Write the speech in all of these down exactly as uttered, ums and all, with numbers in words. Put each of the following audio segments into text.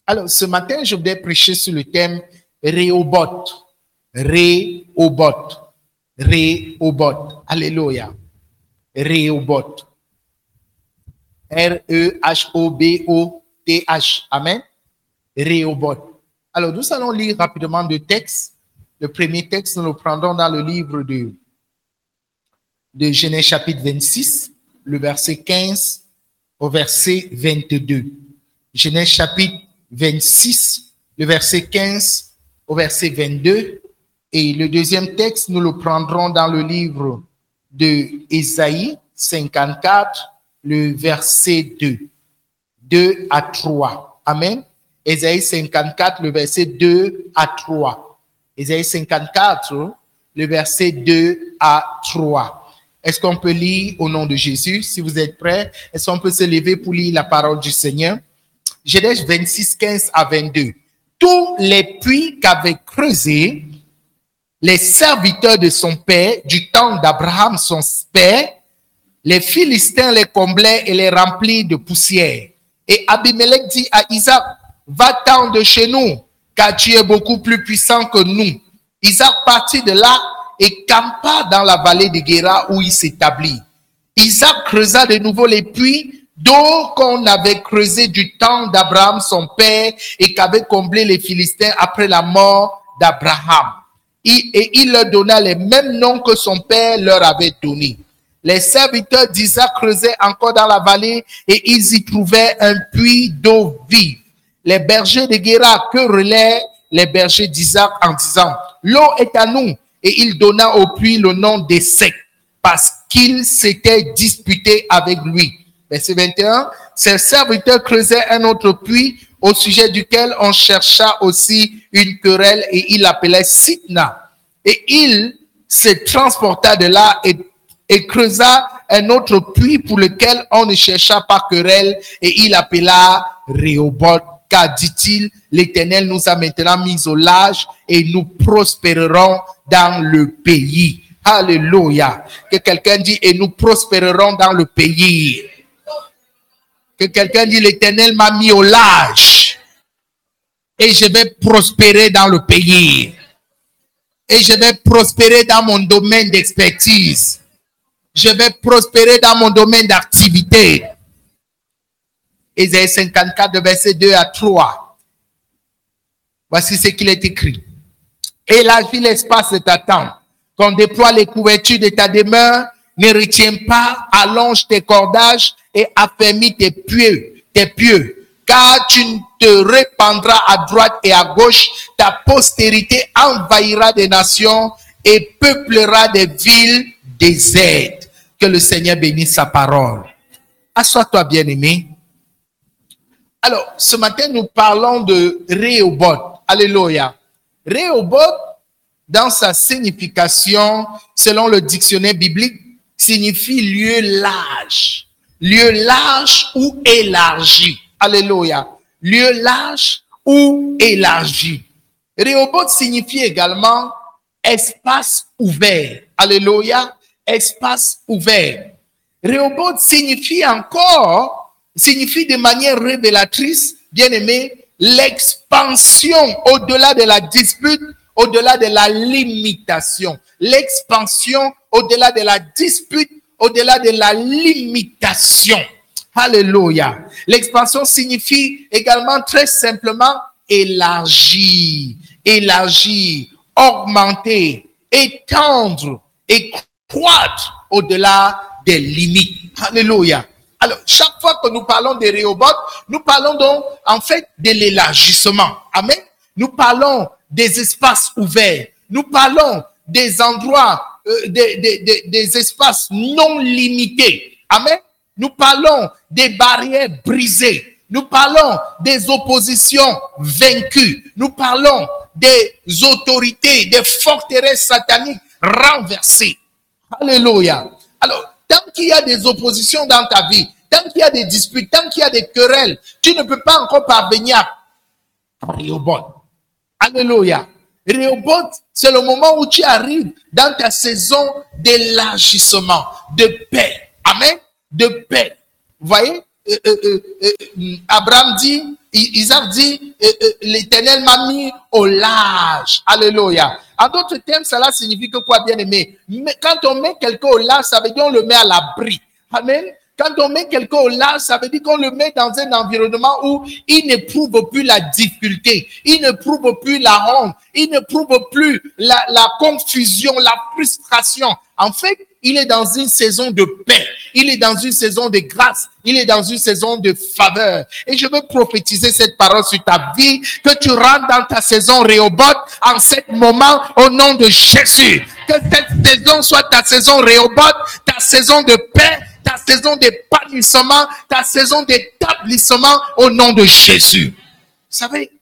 Alors, ce matin, je voudrais prêcher sur le thème Rehoboth. Rehoboth. Rehoboth. Alléluia. Rehoboth. R E H O B O T H. Amen. Rehoboth. Alors, nous allons lire rapidement deux textes. Le premier texte, nous le prendrons dans le livre de, de Genèse chapitre vingt-six, le verset quinze au verset vingt-deux. Genèse chapitre vingt-six, le verset quinze au verset vingt-deux. Et le deuxième texte, nous le prendrons dans le livre de Ésaïe cinquante-quatre, le verset deux. deux à trois. Amen. Ésaïe cinquante-quatre, le verset deux à trois. Ésaïe cinquante-quatre, le verset deux à trois. Est-ce qu'on peut lire au nom de Jésus? Si vous êtes prêts, est-ce qu'on peut se lever pour lire la parole du Seigneur? Genèse vingt-six, quinze à vingt-deux. Tous les puits qu'avaient creusés les serviteurs de son père, du temps d'Abraham son père, les Philistins les comblaient et les remplirent de poussière. Et Abimelech dit à Isaac, va-t'en de chez nous, car tu es beaucoup plus puissant que nous. Isaac partit de là et campa dans la vallée de Guéra où il s'établit. Isaac creusa de nouveau les puits d'eau qu'on avait creusé du temps d'Abraham son père et qu'avaient comblé les Philistins après la mort d'Abraham. Et il leur donna les mêmes noms que son père leur avait donnés. Les serviteurs d'Isaac creusaient encore dans la vallée et ils y trouvaient un puits d'eau vive. Les bergers de Guéra que relaient les bergers d'Isaac en disant, l'eau est à nous. Et il donna au puits le nom d'Essek parce qu'il s'était disputé avec lui. Verset vingt et un, ces serviteurs creusaient un autre puits au sujet duquel on chercha aussi une querelle et il l'appelait Sitna. Et il se transporta de là et, et creusa un autre puits pour lequel on ne chercha pas querelle et il appela Rehoboth. Car, dit-il, l'Éternel nous a maintenant mis au large et nous prospérerons dans le pays. Alléluia. Que quelqu'un dit, et nous prospérerons dans le pays. Que quelqu'un dit, l'Éternel m'a mis au large et je vais prospérer dans le pays. Et je vais prospérer dans mon domaine d'expertise. Je vais prospérer dans mon domaine d'activité. Ésaïe cinquante-quatre, verset deux à trois. Voici ce qu'il est écrit. Élargis l'espace de ta tente, qu'on déploie les couvertures de ta demeure, ne retiens pas, allonge tes cordages et affermis tes pieux, tes pieux, car tu te répandras à droite et à gauche, ta postérité envahira des nations et peuplera des villes désertes. Que le Seigneur bénisse sa parole. Assois-toi, bien-aimé. Alors, ce matin, nous parlons de Rehoboth. Alléluia. Rehoboth, dans sa signification, selon le dictionnaire biblique, signifie lieu large. Lieu large ou élargi. Alléluia. Lieu large ou élargi. Rehoboth signifie également espace ouvert. Alléluia. Espace ouvert. Rehoboth signifie encore signifie de manière révélatrice, bien aimé, l'expansion au-delà de la dispute, au-delà de la limitation. L'expansion au-delà de la dispute, au-delà de la limitation. Alléluia. L'expansion signifie également très simplement élargir, élargir, augmenter, étendre et croître au-delà des limites. Alléluia. Alors, chaque fois que nous parlons de Rehoboth, nous parlons donc, en fait, de l'élargissement. Amen. Nous parlons des espaces ouverts. Nous parlons des endroits, euh, des, des, des, des espaces non limités. Amen. Nous parlons des barrières brisées. Nous parlons des oppositions vaincues. Nous parlons des autorités, des forteresses sataniques renversées. Alléluia. Alors, tant qu'il y a des oppositions dans ta vie, tant qu'il y a des disputes, tant qu'il y a des querelles, tu ne peux pas encore parvenir à Rehoboth. Alléluia. Rehoboth, c'est le moment où tu arrives dans ta saison d'élargissement, de paix. Amen. De paix. Vous voyez, euh, euh, euh, Abraham dit, Isaac dit, euh, euh, l'Éternel m'a mis au large. Alléluia. En d'autres termes, cela signifie que quoi, bien aimé? Mais quand on met quelqu'un au large, ça veut dire qu'on le met à l'abri. Amen. Quand on met quelqu'un au large, ça veut dire qu'on le met dans un environnement où il n'éprouve plus la difficulté, il n'éprouve plus la honte, il n'éprouve plus la, la confusion, la frustration. En fait, il est dans une saison de paix, il est dans une saison de grâce, il est dans une saison de faveur. Et je veux prophétiser cette parole sur ta vie, que tu rentres dans ta saison Rehoboth en ce moment au nom de Jésus. Que cette saison soit ta saison Rehoboth, ta saison de paix, ta saison d'épanouissement, ta saison d'établissement au nom de Jésus. Vous savez,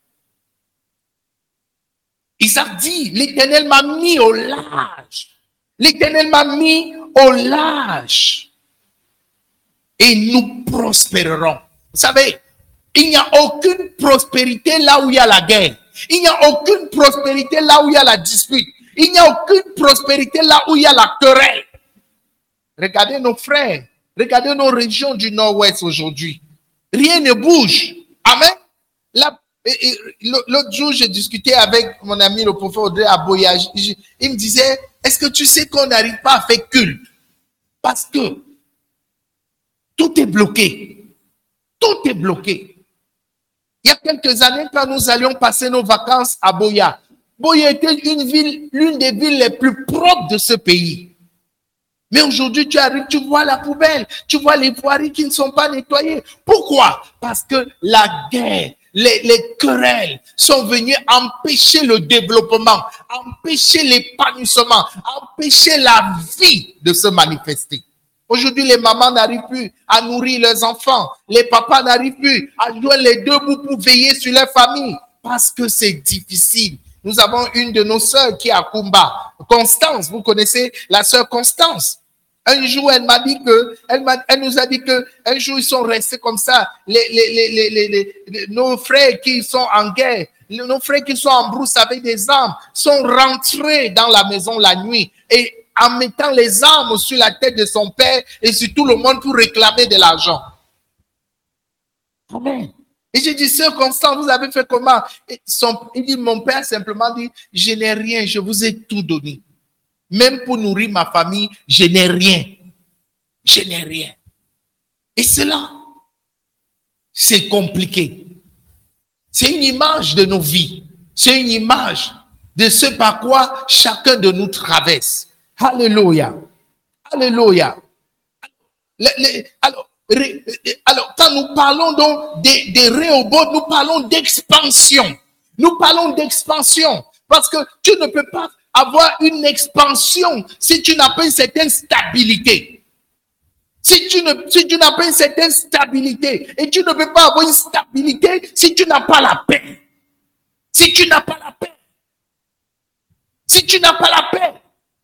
Isaac dit, l'Éternel m'a mis au large. L'Éternel m'a mis au large. Et nous prospérerons. Vous savez, il n'y a aucune prospérité là où il y a la guerre. Il n'y a aucune prospérité là où il y a la dispute. Il n'y a aucune prospérité là où il y a la querelle. Regardez nos frères, regardez nos régions du nord-ouest aujourd'hui. Rien ne bouge. Amen. L'autre jour, j'ai discuté avec mon ami le prophète Audrey à Boya. Il me disait, est-ce que tu sais qu'on n'arrive pas à faire culte? Parce que tout est bloqué. Tout est bloqué. Il y a quelques années, quand nous allions passer nos vacances à Boya, Boya était une ville, l'une des villes les plus propres de ce pays. Mais aujourd'hui, tu arrives, tu vois la poubelle, tu vois les voiries qui ne sont pas nettoyées. Pourquoi? Parce que la guerre, les, les querelles sont venues empêcher le développement, empêcher l'épanouissement, empêcher la vie de se manifester. Aujourd'hui, les mamans n'arrivent plus à nourrir leurs enfants. Les papas n'arrivent plus à joindre les deux bouts pour veiller sur leur famille parce que c'est difficile. Nous avons une de nos sœurs qui est à Kumba, Constance. Vous connaissez la sœur Constance. Un jour, elle m'a dit que, elle, m'a, elle nous a dit que un jour ils sont restés comme ça. Les, les, les, les, les, les, les, nos frères qui sont en guerre, nos frères qui sont en brousse avec des armes, sont rentrés dans la maison la nuit et en mettant les armes sur la tête de son père et sur tout le monde pour réclamer de l'argent. Amen. Et j'ai dit, sœur Constance, vous avez fait comment? Et son, il dit, mon père simplement dit, je n'ai rien, je vous ai tout donné. Même pour nourrir ma famille, je n'ai rien. Je n'ai rien. Et cela, c'est compliqué. C'est une image de nos vies. C'est une image de ce par quoi chacun de nous traverse. Alléluia. Alléluia. Le, le, alors, ré, alors, quand nous parlons donc de, de Rehoboth, nous parlons d'expansion. Nous parlons d'expansion. Parce que tu ne peux pas avoir une expansion si tu n'as pas une certaine stabilité. Si tu, ne, si tu n'as pas une certaine stabilité, et tu ne peux pas avoir une stabilité si tu n'as pas la paix. Si tu n'as pas la paix. Si tu n'as pas la paix.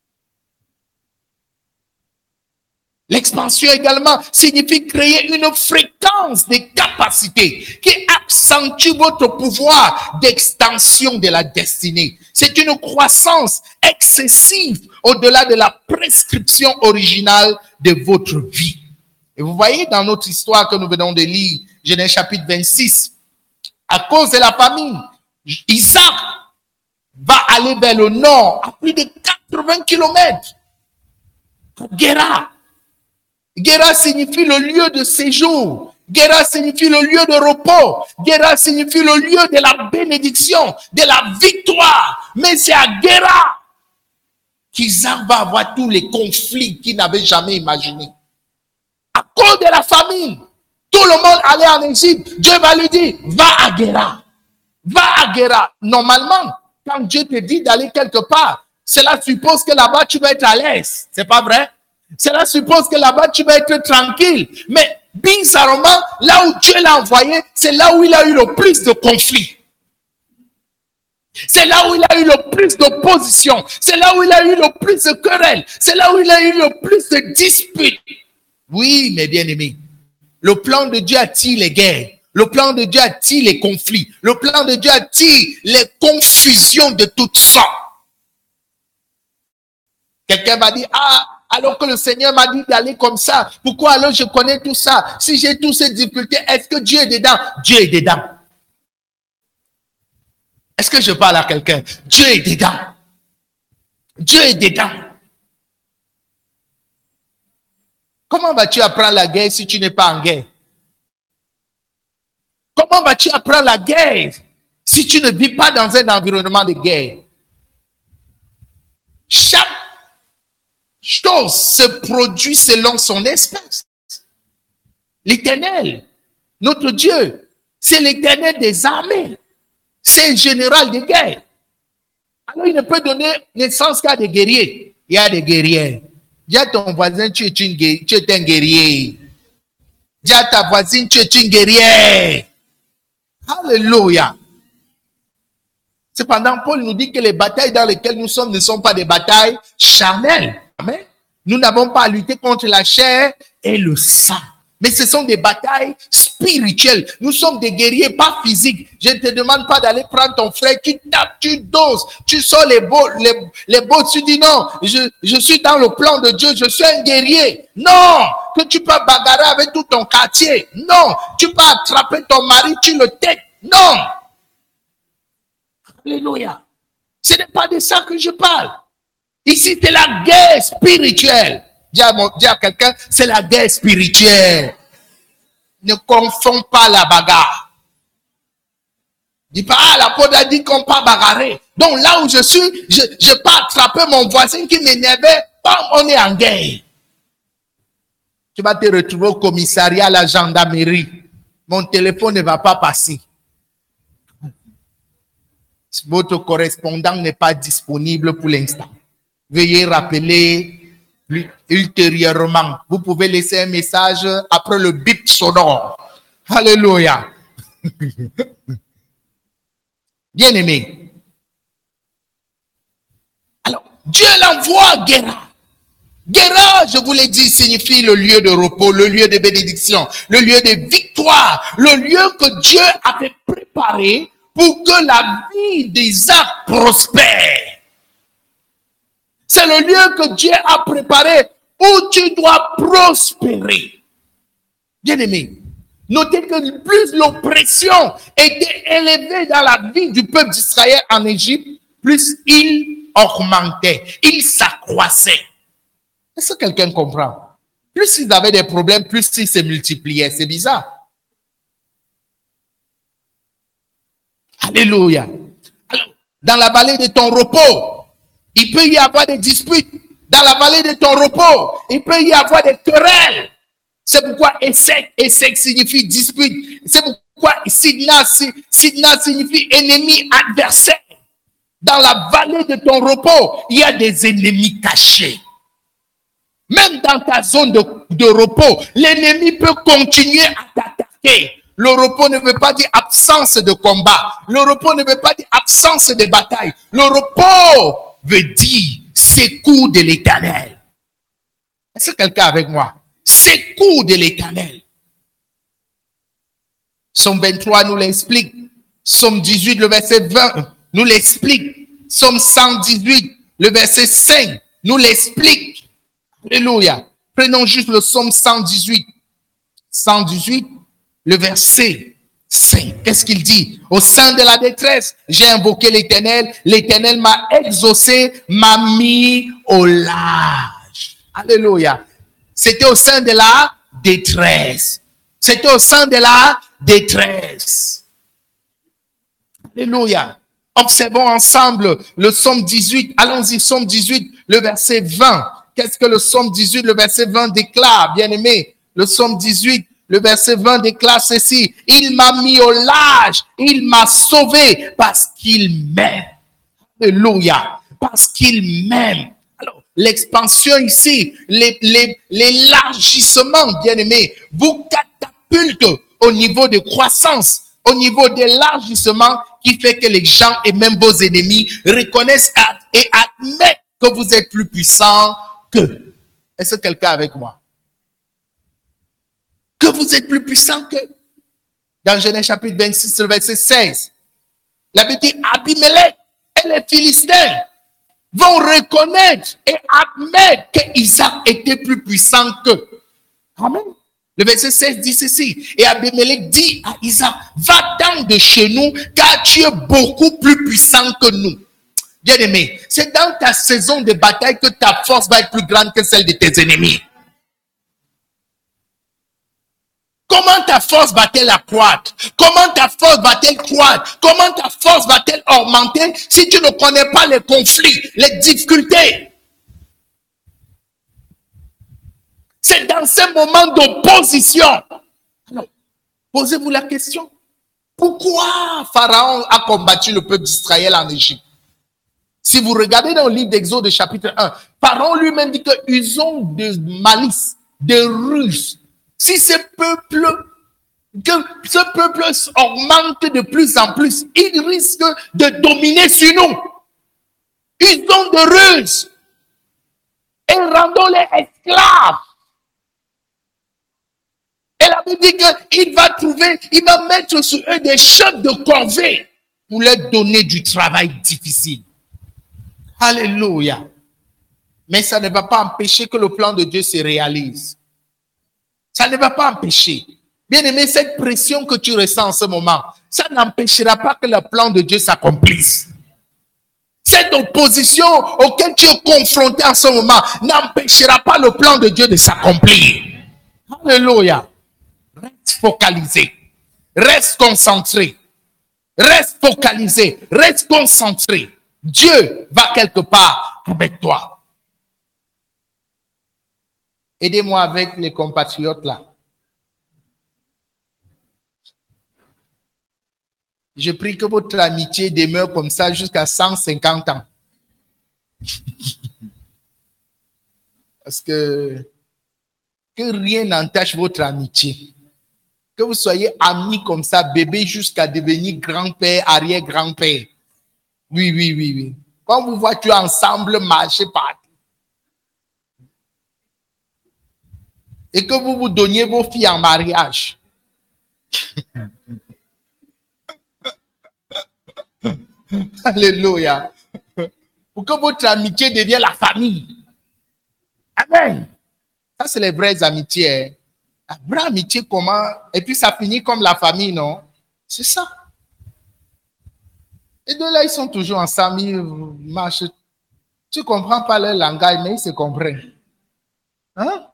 L'expansion également signifie créer une fréquence de capacité qui accentue votre pouvoir d'extension de la destinée. C'est une croissance excessive au-delà de la prescription originale de votre vie. Et vous voyez dans notre histoire que nous venons de lire, Genèse chapitre vingt-six, à cause de la famine, Isaac va aller vers le nord à plus de quatre-vingts kilomètres. Guéra. Guéra signifie le lieu de séjour. Guéra signifie le lieu de repos. Guéra signifie le lieu de la bénédiction, de la victoire. Mais c'est à Guéra qu'Isaac va avoir tous les conflits qu'il n'avait jamais imaginés. À cause de la famine, tout le monde allait en Égypte. Dieu va lui dire, va à Guéra. Va à Guéra. Normalement, quand Dieu te dit d'aller quelque part, cela suppose que là-bas tu vas être à l'aise. C'est pas vrai? Cela suppose que là-bas, tu vas être tranquille. Mais bizarrement, là où Dieu l'a envoyé, c'est là où il a eu le plus de conflits. C'est là où il a eu le plus d'opposition. C'est là où il a eu le plus de querelles. C'est là où il a eu le plus de disputes. Oui, mes bien-aimés, le plan de Dieu attire les guerres. Le plan de Dieu attire les conflits. Le plan de Dieu attire les confusions de toutes sortes. Quelqu'un va dire, ah, Alors que le Seigneur m'a dit d'aller comme ça. Pourquoi alors je connais tout ça? Si j'ai toutes ces difficultés, est-ce que Dieu est dedans? Dieu est dedans. Est-ce que je parle à quelqu'un? Dieu est dedans. Dieu est dedans. Comment vas-tu apprendre la guerre si tu n'es pas en guerre? Comment vas-tu apprendre la guerre si tu ne vis pas dans un environnement de guerre? Chaque chose se produit selon son espèce. L'Éternel, notre Dieu, c'est l'Éternel des armées. C'est le général de guerre. Alors il ne peut donner naissance qu'à des guerriers. Il y a des guerriers. Dis à ton voisin, tu es, une, tu es un guerrier. Dis à ta voisine, tu es une guerrière. Alléluia. Cependant, Paul nous dit que les batailles dans lesquelles nous sommes ne sont pas des batailles charnelles. Amen. Nous n'avons pas à lutter contre la chair et le sang. Mais ce sont des batailles spirituelles. Nous sommes des guerriers, pas physiques. Je ne te demande pas d'aller prendre ton frère. Tu tapes, tu doses, tu sors les beaux, les, les beaux. Tu dis non, je, je suis dans le plan de Dieu. Je suis un guerrier. Non, que tu peux bagarrer avec tout ton quartier. Non, tu peux attraper ton mari, tu le têtes. Non. Alléluia. Ce n'est pas de ça que je parle. Ici, c'est la guerre spirituelle. Dis à, dis à quelqu'un, c'est la guerre spirituelle. Ne confonds pas la bagarre. Dis pas, ah, l'apôtre a dit qu'on ne peut pas bagarrer. Donc là où je suis, je ne peux pas attraper mon voisin qui m'énervait. On est en guerre. Tu vas te retrouver au commissariat, à la gendarmerie. Mon téléphone ne va pas passer. Votre correspondant n'est pas disponible pour l'instant. Veuillez rappeler ultérieurement. Vous pouvez laisser un message après le bip sonore. Alléluia. Bien-aimé. Alors, Dieu l'envoie Guéra. Guéra, je vous l'ai dit, signifie le lieu de repos, le lieu de bénédiction, le lieu de victoire, le lieu que Dieu avait préparé pour que la vie d'Isaac prospère. C'est le lieu que Dieu a préparé où tu dois prospérer. Bien-aimé, notez que plus l'oppression était élevée dans la vie du peuple d'Israël en Égypte, plus il augmentait, il s'accroissait. Est-ce que quelqu'un comprend? Plus ils avaient des problèmes, plus ils se multipliaient. C'est bizarre. Alléluia. Alors, dans la vallée de ton repos, il peut y avoir des disputes. Dans la vallée de ton repos, il peut y avoir des querelles. C'est pourquoi Essek, Essek signifie dispute. C'est pourquoi Sidna, Sidna signifie ennemi, adversaire. Dans la vallée de ton repos, il y a des ennemis cachés. Même dans ta zone de, de repos, l'ennemi peut continuer à t'attaquer. Le repos ne veut pas dire absence de combat. Le repos ne veut pas dire absence de bataille. Le repos veut dire secours de l'Éternel. Est-ce que quelqu'un avec moi? Secours de l'Éternel. Somme vingt-trois nous l'explique. Somme dix-huit, le verset vingt, nous l'explique. Somme cent dix-huit, le verset cinq, nous l'explique. Alléluia. Prenons juste le Somme cent dix-huit. cent dix-huit, le verset cinq. Qu'est-ce qu'il dit? Au sein de la détresse, j'ai invoqué l'Éternel. L'Éternel m'a exaucé, m'a mis au large. Alléluia. C'était au sein de la détresse. C'était au sein de la détresse. Alléluia. Observons ensemble le Somme dix-huit. Allons-y, Somme dix-huit, le verset vingt. Qu'est-ce que le Somme dix-huit, le verset vingt déclare, bien-aimé? Le Somme dix-huit, le verset vingt déclare ceci. Il m'a mis au large, il m'a sauvé parce qu'il m'aime. Alléluia. Parce qu'il m'aime. Alors, l'expansion ici, les, les, l'élargissement, bien-aimé, vous catapulte au niveau de croissance, au niveau d'élargissement qui fait que les gens et même vos ennemis reconnaissent et admettent que vous êtes plus puissant que. Est-ce que quelqu'un avec moi? Que vous êtes plus puissant que. Dans Genèse chapitre vingt-six, verset seize, la Bible dit Abimelech et les Philistins vont reconnaître et admettre qu'Isaac était plus puissant qu'eux. Amen. Le verset seize dit ceci. Et Abimelech dit à Isaac, va-t'en de chez nous, car tu es beaucoup plus puissant que nous. Bien aimé, c'est dans ta saison de bataille que ta force va être plus grande que celle de tes ennemis. Comment ta force va-t-elle accroître? Comment ta force va-t-elle croître? Comment ta force va-t-elle augmenter si tu ne connais pas les conflits, les difficultés? C'est dans ces moments d'opposition. Alors, posez-vous la question. Pourquoi Pharaon a combattu le peuple d'Israël en Égypte? Si vous regardez dans le livre d'Exode chapitre un, Pharaon lui-même dit qu'ils ont de malice, de ruse. Si ce peuple, que ce peuple augmente de plus en plus, il risque de dominer sur nous. Ils ont de ruse. Et rendons-les esclaves. Et la Bible dit qu'il va trouver, il va mettre sur eux des chefs de corvée pour leur donner du travail difficile. Alléluia. Mais ça ne va pas empêcher que le plan de Dieu se réalise. Ça ne va pas empêcher. Bien aimé, cette pression que tu ressens en ce moment, ça n'empêchera pas que le plan de Dieu s'accomplisse. Cette opposition auquel tu es confronté en ce moment n'empêchera pas le plan de Dieu de s'accomplir. Alléluia. Reste focalisé. Reste concentré. Reste focalisé. Reste concentré. Dieu va quelque part avec toi. Aidez-moi avec les compatriotes là. Je prie que votre amitié demeure comme ça jusqu'à cent cinquante ans. Parce que, que rien n'entache votre amitié. Que vous soyez amis comme ça, bébé, jusqu'à devenir grand-père, arrière-grand-père. Oui, oui, oui, oui. Quand vous voyez ensemble marcher partout. Et que vous vous donniez vos filles en mariage. Alléluia. Pour que votre amitié devienne la famille. Amen. Ça, c'est les vraies amitiés. Hein. La vraie amitié, comment? Et puis, ça finit comme la famille, non? C'est ça. Et deux là, ils sont toujours ensemble, ils marchent. Tu ne comprends pas leur langage, mais ils se comprennent. Hein?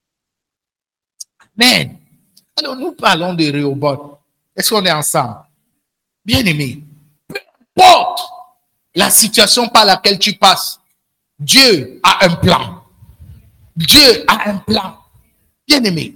Amen. Alors, nous parlons de Rehoboth. Est-ce qu'on est ensemble? Bien aimé. Peu importe la situation par laquelle tu passes, Dieu a un plan. Dieu a un plan. Bien aimé.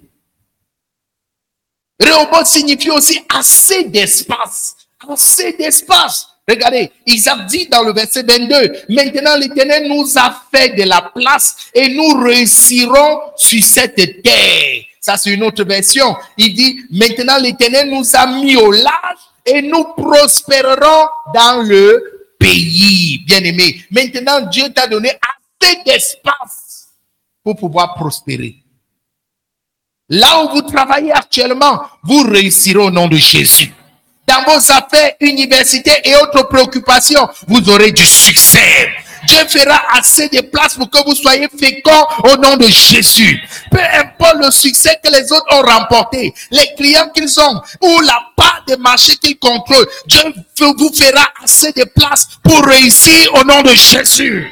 Rehoboth signifie aussi assez d'espace. Assez d'espace. Regardez, Isaac dit dans le verset vingt-deux, maintenant l'Éternel nous a fait de la place et nous réussirons sur cette terre. Ça, c'est une autre version. Il dit, maintenant l'Éternel nous a mis au large et nous prospérerons dans le pays. Bien aimé. Maintenant, Dieu t'a donné assez d'espace pour pouvoir prospérer. Là où vous travaillez actuellement, vous réussirez au nom de Jésus. Dans vos affaires, universités et autres préoccupations, vous aurez du succès. Dieu fera assez de place pour que vous soyez féconds au nom de Jésus. Peu importe le succès que les autres ont remporté, les clients qu'ils ont ou la part de marché qu'ils contrôlent, Dieu vous fera assez de place pour réussir au nom de Jésus.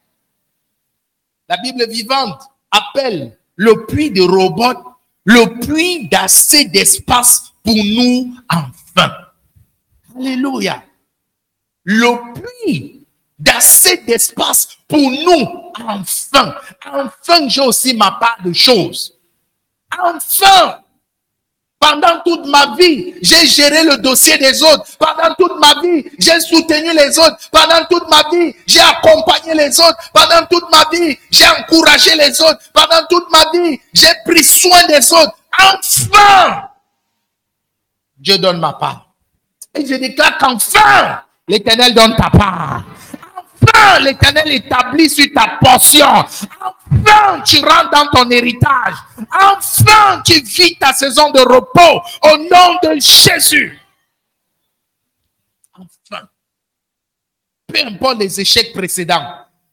La Bible vivante appelle le puits de Rehoboth le puits d'assez d'espace pour nous enfin. Alléluia. Le puits d'assez d'espace pour nous enfin. Enfin, j'ai aussi ma part de choses. Enfin. Pendant toute ma vie, j'ai géré le dossier des autres. Pendant toute ma vie, j'ai soutenu les autres. Pendant toute ma vie, j'ai accompagné les autres. Pendant toute ma vie, j'ai encouragé les autres. Pendant toute ma vie, j'ai pris soin des autres. Enfin, Dieu donne ma part. Et je déclare qu'enfin, l'Éternel donne ta part. Enfin, l'Éternel établit sur ta portion. Enfin, tu rentres dans ton héritage. Enfin, tu vis ta saison de repos au nom de Jésus. Enfin. Peu importe les échecs précédents,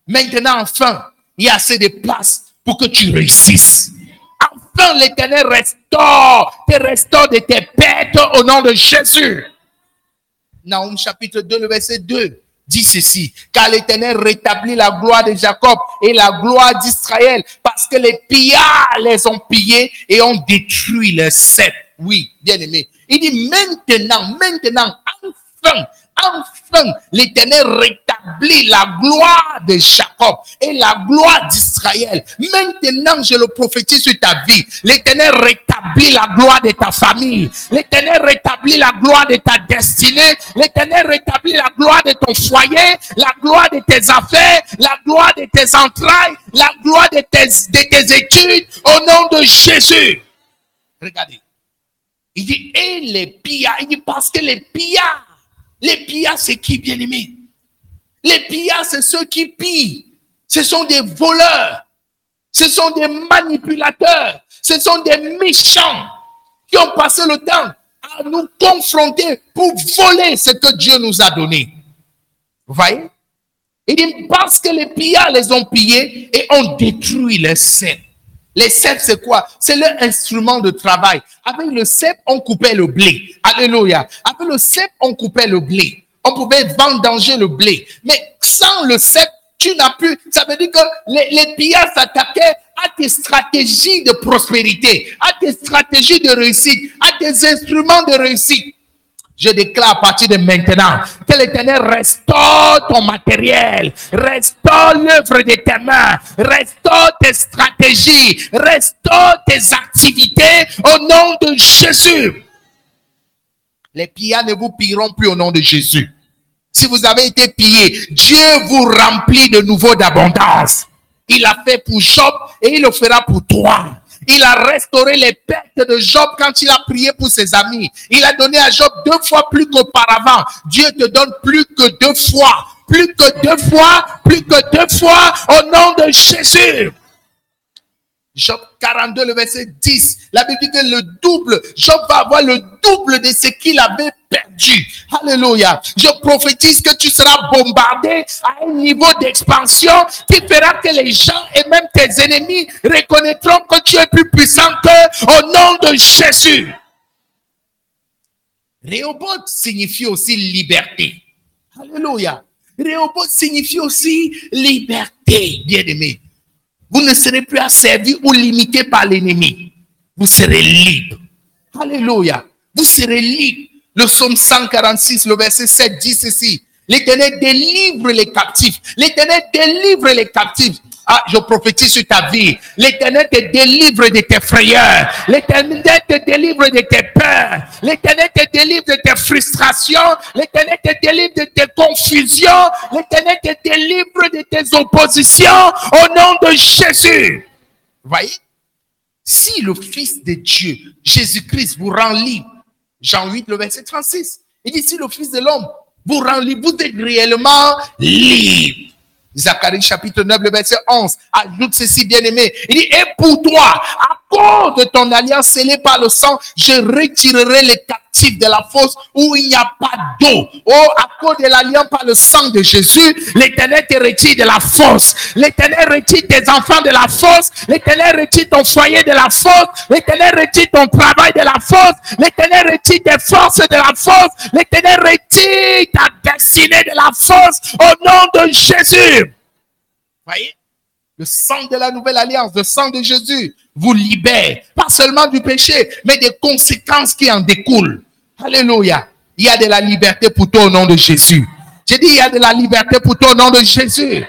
Maintenant, enfin, il y a assez de place pour que tu réussisses. Enfin, l'Éternel restaure, te restaure de tes pertes au nom de Jésus. Naoum chapitre deux, le verset deux dit ceci: car l'Éternel rétablit la gloire de Jacob et la gloire d'Israël, parce que les pillards les ont pillés et ont détruit le cep. Oui, bien aimé. Il dit maintenant, maintenant, enfin, enfin, l'Éternel rétablit la gloire de Jacob et la gloire d'Israël. Maintenant, je le prophétise sur ta vie. L'Éternel rétablit la gloire de ta famille. L'Éternel rétablit la gloire de ta destinée. L'Éternel rétablit la gloire de ton foyer, la gloire de tes affaires, la gloire de tes entrailles, la gloire de tes, de tes études, au nom de Jésus. Regardez. Il dit, et les pillards, il dit, parce que les pillards, les pillards, c'est qui, bien-aimé? Les pillards, c'est ceux qui pillent. Ce sont des voleurs. Ce sont des manipulateurs. Ce sont des méchants qui ont passé le temps à nous confronter pour voler ce que Dieu nous a donné. Vous voyez? Il dit, parce que les pillards les ont pillés et ont détruit les cèpes. Les cèpes, c'est quoi? C'est leur instrument de travail. Avec le cèpe, on coupait le blé. Alléluia. Avec le cèpe, on coupait le blé. On pouvait vendanger le blé. Mais sans le cèpe, tu n'as plus... Ça veut dire que les, les pillards s'attaquaient à tes stratégies de prospérité, à tes stratégies de réussite, à tes instruments de réussite. Je déclare à partir de maintenant que l'Éternel restaure ton matériel, restaure l'œuvre de tes mains, restaure tes stratégies, restaure tes activités au nom de Jésus. Les pillards ne vous pilleront plus au nom de Jésus. Si vous avez été pillé, Dieu vous remplit de nouveau d'abondance. Il l'a fait pour Job et il le fera pour toi. Il a restauré les pertes de Job quand il a prié pour ses amis. Il a donné à Job deux fois plus qu'auparavant. Dieu te donne plus que deux fois. Plus que deux fois. Plus que deux fois au nom de Jésus. Job quarante-deux, le verset dix. La Bible dit que le double, Job va avoir le double de ce qu'il avait perdu. Alléluia. Je prophétise que tu seras bombardé à un niveau d'expansion qui fera que les gens et même tes ennemis reconnaîtront que tu es plus puissant qu'eux au nom de Jésus. Rehoboth signifie aussi liberté. Alléluia. Rehoboth signifie aussi liberté, bien-aimé. Vous ne serez plus asservis ou limités par l'ennemi. Vous serez libre. Alléluia. Vous serez libre. Le psaume cent quarante-six, le verset sept dit ceci. L'Éternel délivre les captifs. L'Éternel délivre les captifs. Ah, je prophétise sur ta vie. L'Éternel te délivre de tes frayeurs. L'Éternel te délivre de tes peurs. L'Éternel te délivre de tes frustrations. L'Éternel te délivre de tes confusions. L'Éternel te délivre de tes oppositions au nom de Jésus. Vous voyez? Si le Fils de Dieu, Jésus-Christ, vous rend libre, Jean huit, le verset trente-six, il dit, si le Fils de l'homme vous rend libre, vous êtes réellement libre. Zacharie chapitre neuf, le verset onze, ajoute ceci, bien-aimé. Il dit, et pour toi, à cause de ton alliance scellée par le sang, je retirerai les captifs de la fosse où il n'y a pas d'eau. Oh, à cause de l'alliance par le sang de Jésus, l'Éternel te retire de la fosse. L'Éternel retire tes enfants de la fosse. L'Éternel retire ton foyer de la fosse. L'Éternel retire ton travail de la fosse. L'Éternel retire tes forces de la fosse. L'Éternel retire ta destinée de la fosse au nom de Jésus. Voyez, le sang de la nouvelle alliance, le sang de Jésus vous libère, pas seulement du péché, mais des conséquences qui en découlent. Alléluia. Il y a de la liberté pour toi au nom de Jésus. J'ai dit, il y a de la liberté pour toi au nom de Jésus.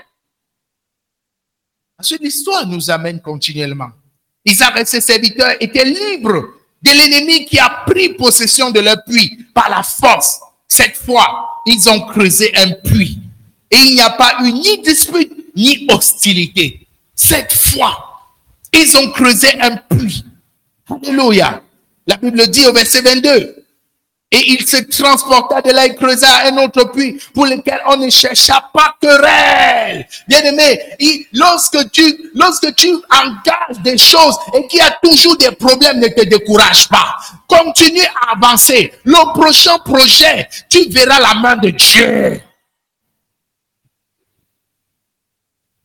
Parce que l'histoire nous amène continuellement. Isaac et ses serviteurs étaient libres de l'ennemi qui a pris possession de leur puits par la force. Cette fois, ils ont creusé un puits. Et il n'y a pas eu ni dispute, ni hostilité. Cette fois, ils ont creusé un puits. Alléluia. La Bible dit au verset vingt-deux. Et il se transporta de là et creusa un autre puits pour lequel on ne chercha pas querelle. Bien-aimé, lorsque tu, lorsque tu engages des choses et qu'il y a toujours des problèmes, ne te décourage pas. Continue à avancer. Le prochain projet, tu verras la main de Dieu.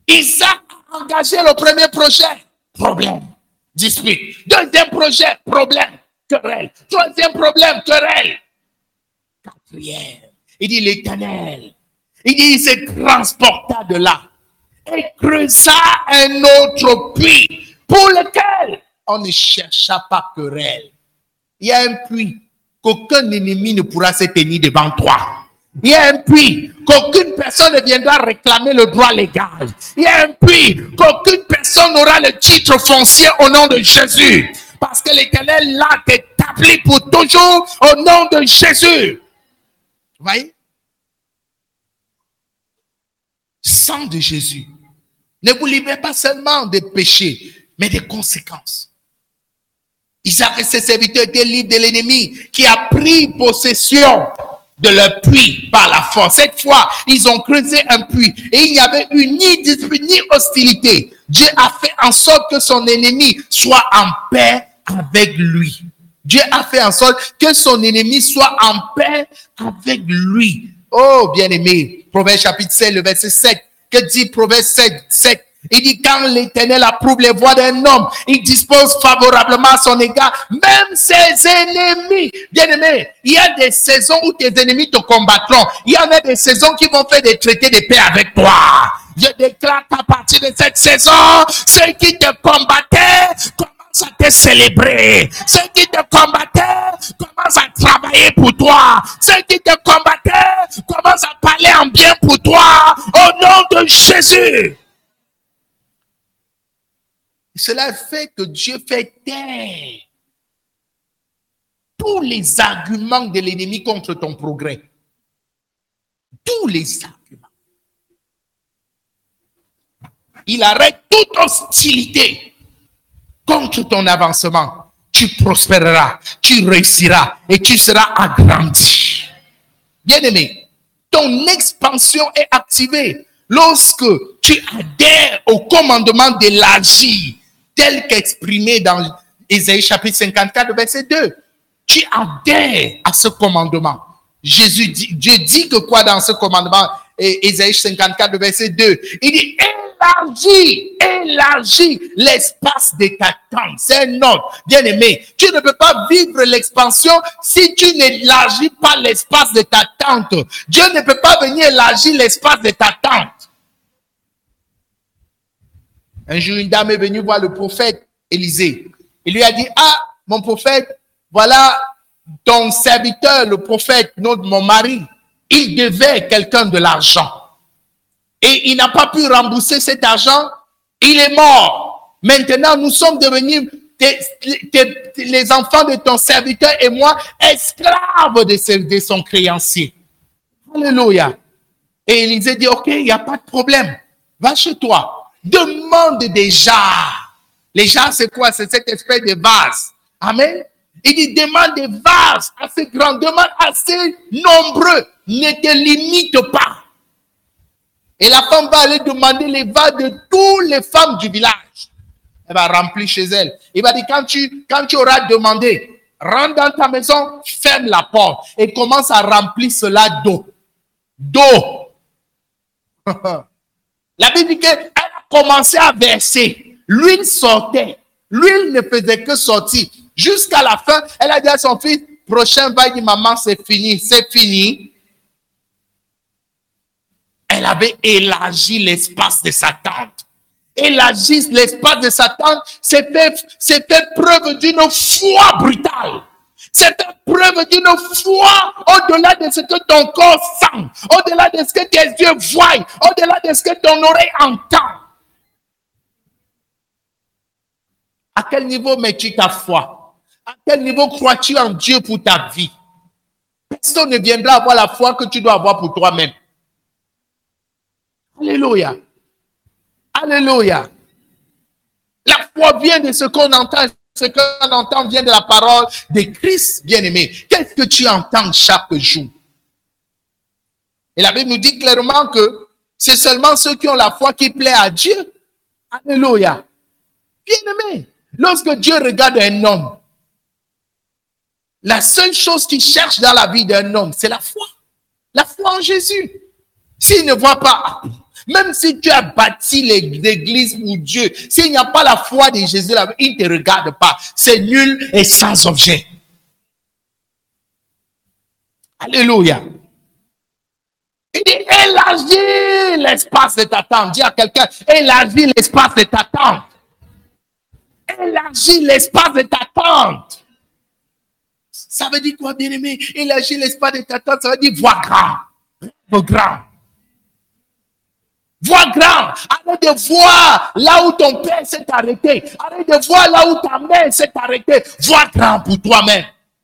Isaac a engagé le premier projet. Problème. Dispute. Deuxième projet. Problème. Querelle. Troisième problème. Querelle. Quatrième. Il dit l'Éternel. Il dit il se transporta de là et creusa un autre puits pour lequel on ne chercha pas querelle. Il y a un puits qu'aucun ennemi ne pourra se tenir devant toi. Il y a un puits qu'aucune personne ne viendra réclamer le droit légal. Il y a un puits qu'aucune personne n'aura le titre foncier au nom de Jésus. Parce que l'Éternel l'a établi pour toujours au nom de Jésus. Vous voyez? Sang de Jésus ne vous libère pas seulement des péchés, mais des conséquences. Isaac et ses serviteurs étaient libres de l'ennemi qui a pris possession de leur puits par la force. Cette fois, ils ont creusé un puits et il n'y avait eu ni dispute ni hostilité. Dieu a fait en sorte que son ennemi soit en paix avec lui. Dieu a fait en sorte que son ennemi soit en paix avec lui. Oh, bien-aimé, Proverbe chapitre sept, le verset sept. Que dit Proverbe sept, sept? Il dit, quand l'Éternel approuve les voies d'un homme, il dispose favorablement à son égard, même ses ennemis. Bien-aimé, il y a des saisons où tes ennemis te combattront. Il y en a des saisons qui vont faire des traités de paix avec toi. Je déclare qu'à partir de cette saison, ceux qui te combattaient commencent à te célébrer. Ceux qui te combattaient commencent à travailler pour toi. Ceux qui te combattaient commencent à parler en bien pour toi. Au nom de Jésus. Cela fait que Dieu fait taire tous les arguments de l'ennemi contre ton progrès. Tous les arguments. Il arrête toute hostilité contre ton avancement. Tu prospéreras, tu réussiras et tu seras agrandi. Bien-aimé, ton expansion est activée lorsque tu adhères au commandement d'élargir tel qu'exprimé dans Ésaïe chapitre cinquante-quatre, verset deux. Tu adhères à ce commandement. Jésus dit, Dieu dit que quoi dans ce commandement, Ésaïe cinquante-quatre, verset deux? Il dit, élargis, élargis l'espace de ta tente. C'est un ordre. Bien-aimé, tu ne peux pas vivre l'expansion si tu n'élargis pas l'espace de ta tente. Dieu ne peut pas venir élargir l'espace de ta tente. Un jour, une dame est venue voir le prophète Élisée. Il lui a dit, ah, mon prophète, voilà ton serviteur, le prophète, notre, mon mari. Il devait quelqu'un de l'argent. Et il n'a pas pu rembourser cet argent. Il est mort. Maintenant, nous sommes devenus, tes, tes, les enfants de ton serviteur et moi, esclaves de, de son créancier. Alléluia. Et Élisée dit, ok, il n'y a pas de problème. Va chez toi. Demande des jarres. Les jarres, c'est quoi? C'est cette espèce de vase. Amen. Il dit, demande des vases assez grands, demande assez nombreux. Ne te limite pas. Et la femme va aller demander les vases de toutes les femmes du village. Elle va remplir chez elle. Il va dire, quand tu, quand tu auras demandé, rentre dans ta maison, ferme la porte et commence à remplir cela d'eau. D'eau. La Bible dit qu'elle a commencé à verser. L'huile sortait. L'huile ne faisait que sortir. Jusqu'à la fin, elle a dit à son fils, prochain va dire, maman, c'est fini, c'est fini. Elle avait élargi l'espace de sa tente. Élargir l'espace de sa tente, c'est faire, c'est faire preuve d'une foi brutale. C'est faire preuve d'une foi au-delà de ce que ton corps sent, au-delà de ce que tes yeux voient, au-delà de ce que ton oreille entend. À quel niveau mets-tu ta foi? À quel niveau crois-tu en Dieu pour ta vie? Personne ne viendra avoir la foi que tu dois avoir pour toi-même. Alléluia. Alléluia. La foi vient de ce qu'on entend. Ce qu'on entend vient de la parole de Christ, bien-aimé. Qu'est-ce que tu entends chaque jour? Et la Bible nous dit clairement que c'est seulement ceux qui ont la foi qui plaît à Dieu. Alléluia. Bien-aimé, lorsque Dieu regarde un homme, la seule chose qu'il cherche dans la vie d'un homme, c'est la foi. La foi en Jésus. S'il ne voit pas, Même si tu as bâti l'église pour Dieu, s'il n'y a pas la foi de Jésus là, il ne te regarde pas. C'est nul et sans objet. Alléluia. Il dit, élargis l'espace de ta tente. Dis à quelqu'un, élargis l'espace de ta tente. Élargis l'espace de ta tente. Ça veut dire quoi, bien-aimé? Élargir l'espace de ta tente, ça veut dire voir grand. Voir grand. Vois grand. Arrête de voir là où ton père s'est arrêté. Arrête de voir là où ta mère s'est arrêtée. Vois grand pour toi-même.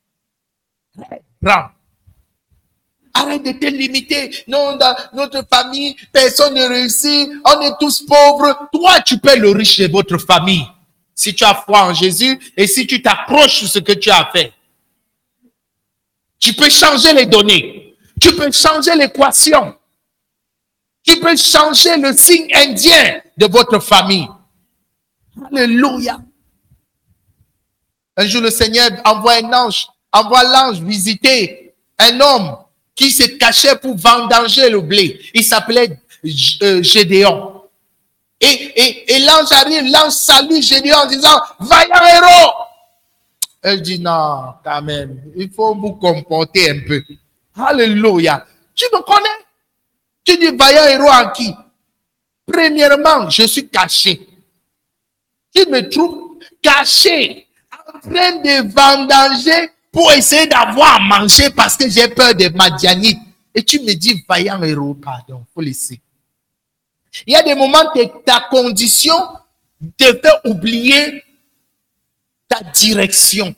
Grand. Arrête de te limiter. Non, dans notre famille, personne ne réussit. On est tous pauvres. Toi, tu peux le riche de votre famille. Si tu as foi en Jésus et si tu t'accroches sur ce que tu as fait. Tu peux changer les données. Tu peux changer l'équation. Tu peux changer le signe indien de votre famille. Alléluia. Un jour, le Seigneur envoie un ange, envoie l'ange visiter un homme qui se cachait pour vendanger le blé. Il s'appelait euh, Gédéon. Et, et, et l'ange arrive, l'ange salue Gédéon en disant, vaillant héros. Elle dit, non, quand même, il faut vous comporter un peu. Alléluia. Tu me connais? Tu dis, vaillant héros en qui? Premièrement, je suis caché. Tu me trouves caché, en train de vendanger pour essayer d'avoir à manger parce que j'ai peur des Madianites. Et tu me dis, vaillant héros, pardon, il faut laisser. Il y a des moments où ta condition te fait oublier ta direction.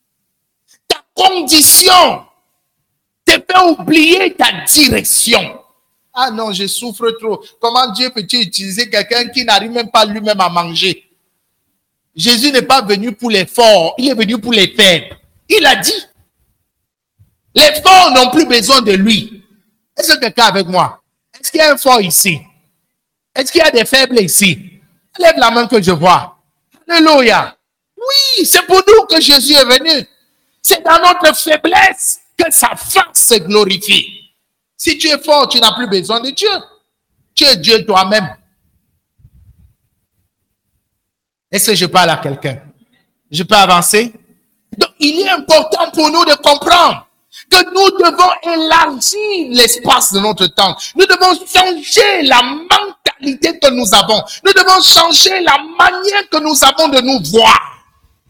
Ta condition te fait oublier ta direction. Ah non, je souffre trop. Comment Dieu peut-il utiliser quelqu'un qui n'arrive même pas lui-même à manger? Jésus n'est pas venu pour les forts, il est venu pour les faibles. Il a dit, les forts n'ont plus besoin de lui. Est-ce que quelqu'un est avec moi? Est-ce qu'il y a un fort ici? Est-ce qu'il y a des faibles ici? Lève la main que je vois. Alléluia. Oui, c'est pour nous que Jésus est venu. C'est dans notre faiblesse que sa force se glorifie. Si tu es fort, tu n'as plus besoin de Dieu. Tu es Dieu toi-même. Est-ce que je parle à quelqu'un? Je peux avancer? Donc, il est important pour nous de comprendre que nous devons élargir l'espace de notre temps. Nous devons changer la mentalité que nous avons. Nous devons changer la manière que nous avons de nous voir.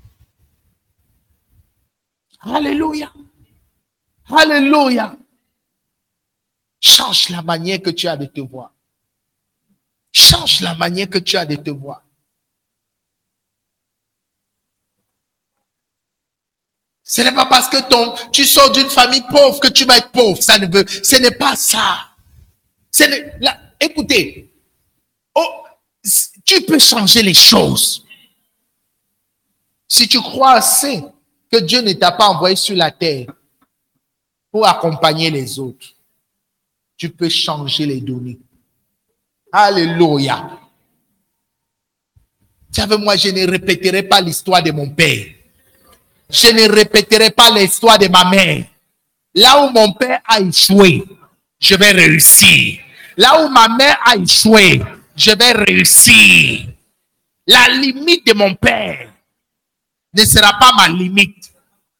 Alléluia. Alléluia. Change la manière que tu as de te voir. Change la manière que tu as de te voir. Ce n'est pas parce que ton, tu sors d'une famille pauvre que tu vas être pauvre. Ça ne veut, ce n'est pas ça. Ce n'est, là, écoutez, oh, tu peux changer les choses. Si tu crois assez que Dieu ne t'a pas envoyé sur la terre pour accompagner les autres, tu peux changer les données. Alléluia. Tu savez, moi, je ne répéterai pas l'histoire de mon père. Je ne répéterai pas l'histoire de ma mère. Là où mon père a échoué, je vais réussir. Là où ma mère a échoué, je vais réussir. La limite de mon père ne sera pas ma limite.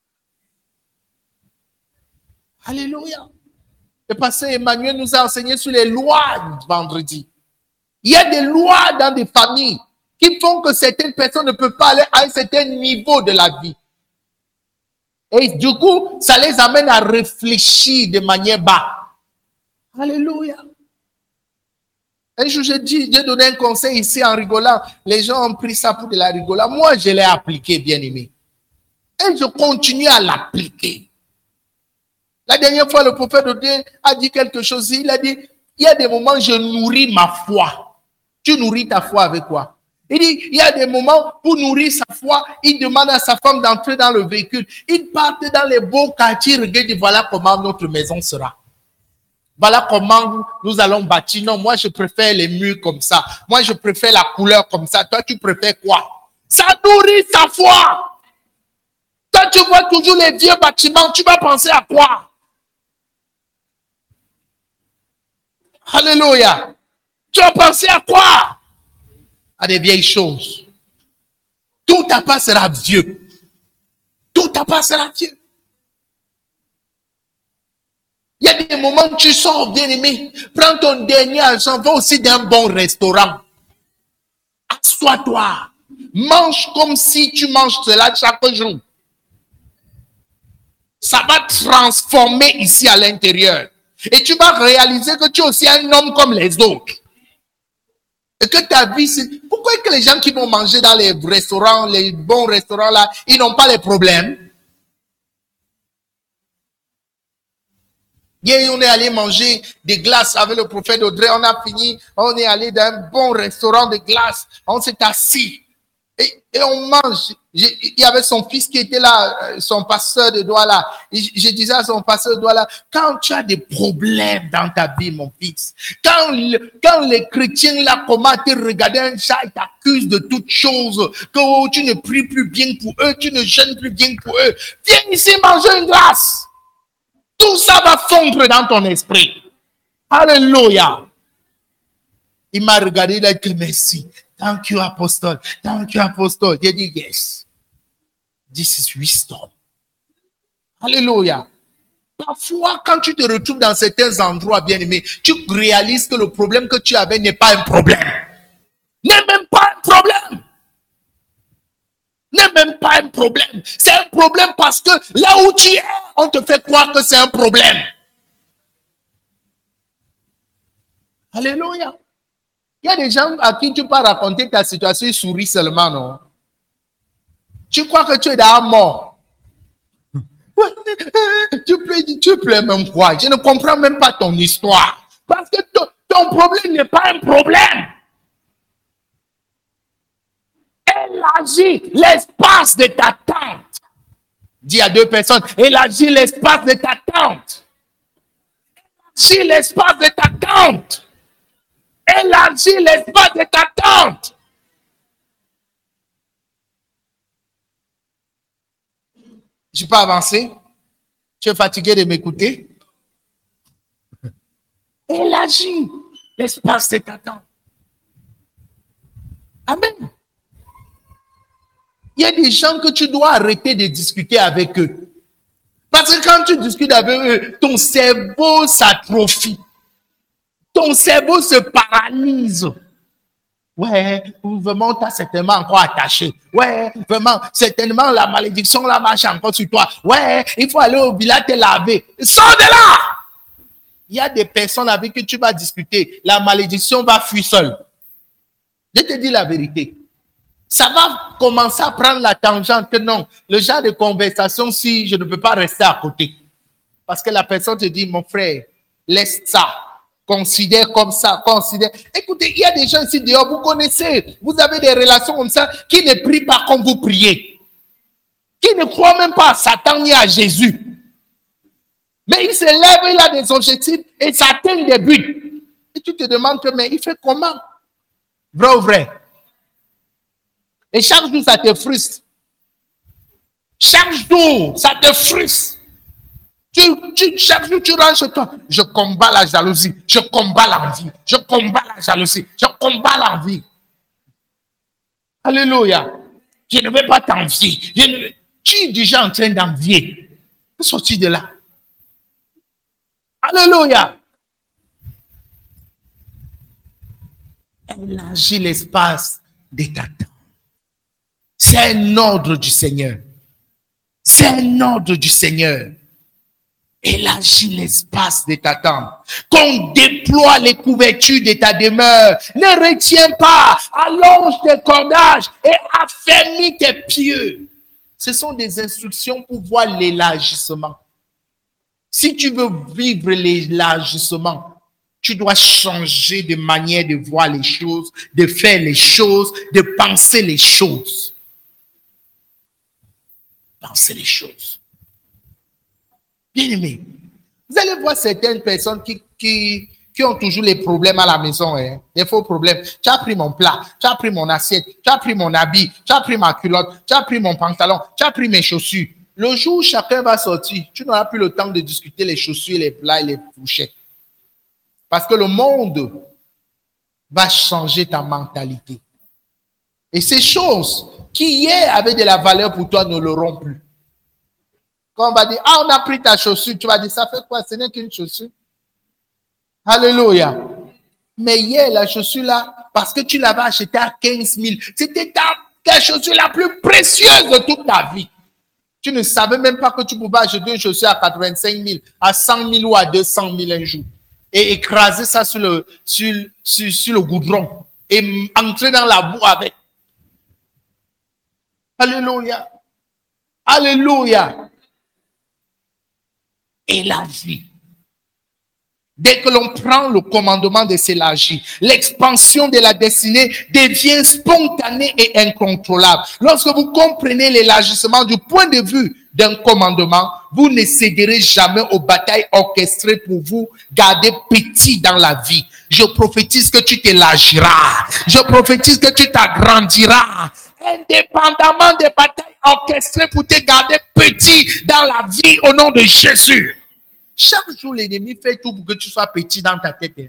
Alléluia. Le pasteur Emmanuel nous a enseigné sur les lois vendredi. Il y a des lois dans des familles qui font que certaines personnes ne peuvent pas aller à un certain niveau de la vie. Et du coup, ça les amène à réfléchir de manière bas. Alléluia. Un jour, j'ai dit, j'ai donné un conseil ici en rigolant. Les gens ont pris ça pour de la rigolade. Moi, je l'ai appliqué, bien aimé. Et je continue à l'appliquer. La dernière fois, le prophète de Dieu a dit quelque chose. Il a dit, il y a des moments où je nourris ma foi. Tu nourris ta foi avec quoi? Il dit, il y a des moments pour nourrir sa foi, il demande à sa femme d'entrer dans le véhicule. Il part dans les beaux quartiers, regarde, voilà comment notre maison sera. Voilà comment nous allons bâtir. Non, moi je préfère les murs comme ça. Moi je préfère la couleur comme ça. Toi tu préfères quoi? Ça nourrit sa foi. Toi tu vois toujours les vieux bâtiments, tu vas penser à quoi? Alléluia. Tu as pensé à quoi? À des vieilles choses. Tout à pas sera vieux. Tout à pas sera vieux. Il y a des moments où tu sors, bien aimé. Prends ton dernier argent, va aussi d'un bon restaurant. Assois-toi. Mange comme si tu manges cela chaque jour. Ça va transformer ici à l'intérieur. Et tu vas réaliser que tu es aussi un homme comme les autres. Et que ta vie, c'est... Pourquoi est-ce que les gens qui vont manger dans les restaurants, les bons restaurants là, ils n'ont pas les problèmes? Hier, on est allé manger des glaces avec le prophète Audrey. On a fini, on est allé dans un bon restaurant de glaces. On s'est assis et, et on mange. Il y avait son fils qui était là, son pasteur de doigt là. Et je disais à son pasteur de doigt là, quand tu as des problèmes dans ta vie, mon fils, quand, quand les chrétiens là commencent à te regarder un chat et t'accusent de toutes choses, que oh, tu ne pries plus bien pour eux, tu ne jeûnes plus bien pour eux, viens ici manger une glace. Tout ça va fondre dans ton esprit. Alléluia. Il m'a regardé, il a dit merci. Thank you, apostole. Thank you, apostole. J'ai dit yes. This is wisdom. Alléluia. Parfois, quand tu te retrouves dans certains endroits, bien-aimés, tu réalises que le problème que tu avais n'est pas un problème. N'est même pas un problème. N'est même pas un problème. C'est un problème parce que là où tu es, on te fait croire que c'est un problème. Alléluia. Il y a des gens à qui tu peux raconter ta situation, ils sourient seulement, non? Tu crois que tu es dans la mort. Tu pleures, tu pleures même quoi? Je ne comprends même pas ton histoire. Parce que ton, ton problème n'est pas un problème. Élargis l'espace de ta tente. Dis à deux personnes, élargis l'espace de ta tente. Élargis l'espace de ta tente. Élargis l'espace de ta tente. Je peux avancer? Tu es fatigué de m'écouter? Élargis l'espace de ta tente. Amen. Il y a des gens que tu dois arrêter de discuter avec eux. Parce que quand tu discutes avec eux, ton cerveau s'atrophie. Ton cerveau se paralyse. Ouais, vraiment, tu as certainement encore attaché. Ouais, vraiment, certainement, la malédiction là marche encore sur toi. Ouais, il faut aller au village te laver. Sors de là! Il y a des personnes avec qui tu vas discuter. La malédiction va fuir seule. Je te dis la vérité. Ça va commencer à prendre la tangente que non, le genre de conversation, si je ne peux pas rester à côté. Parce que la personne te dit, mon frère, laisse ça. Considère comme ça, considère. Écoutez, il y a des gens ici dehors, vous connaissez, vous avez des relations comme ça, qui ne prient pas comme vous priez. Qui ne croient même pas à Satan ni à Jésus. Mais il se lève, il a des objectifs et ça atteint des buts. Et tu te demandes, mais il fait comment? Vrai ou vrai? Et chaque jour, ça te frustre. Chaque jour, ça te frustre. Tu, tu, chaque jour, tu rentres chez toi. Je combats la jalousie. Je combats l'envie. Je combats la jalousie. Je combats l'envie. Alléluia. Je ne vais pas t'envier. Ne... Tu es déjà en train d'envier. Tu es sorti de là. Alléluia. Élargis l'espace de ta tente. C'est un ordre du Seigneur. C'est un ordre du Seigneur. Élargis l'espace de ta tente. Qu'on déploie les couvertures de ta demeure. Ne retiens pas. Allonge tes cordages et affermis tes pieds. Ce sont des instructions pour voir l'élargissement. Si tu veux vivre l'élargissement, tu dois changer de manière de voir les choses, de faire les choses, de penser les choses. Penser les choses. Bien aimé, vous allez voir certaines personnes qui, qui, qui ont toujours les problèmes à la maison, hein, des faux problèmes. Tu as pris mon plat, tu as pris mon assiette, tu as pris mon habit, tu as pris ma culotte, tu as pris mon pantalon, tu as pris mes chaussures. Le jour où chacun va sortir, tu n'auras plus le temps de discuter les chaussures, les plats et les fourchettes. Parce que le monde va changer ta mentalité. Et ces choses qui hier avaient de la valeur pour toi ne l'auront plus. Quand on va dire, ah, on a pris ta chaussure, tu vas dire, ça fait quoi? Ce n'est qu'une chaussure. Alléluia. Mais hier, la chaussure là, parce que tu l'avais achetée à quinze mille, c'était ta, ta chaussure la plus précieuse de toute ta vie. Tu ne savais même pas que tu pouvais acheter une chaussure à quatre-vingt-cinq mille, à cent mille ou à deux cent mille un jour. Et écraser ça sur le, sur, sur, sur le goudron. Et entrer dans la boue avec. Alléluia. Alléluia. Élargi. Dès que l'on prend le commandement de s'élargir, l'expansion de la destinée devient spontanée et incontrôlable. Lorsque vous comprenez l'élargissement du point de vue d'un commandement, vous ne céderez jamais aux batailles orchestrées pour vous garder petit dans la vie. Je prophétise que tu t'élargiras. Je prophétise que tu t'agrandiras. Indépendamment des batailles orchestrées pour te garder petit dans la vie au nom de Jésus. Chaque jour, l'ennemi fait tout pour que tu sois petit dans ta tête.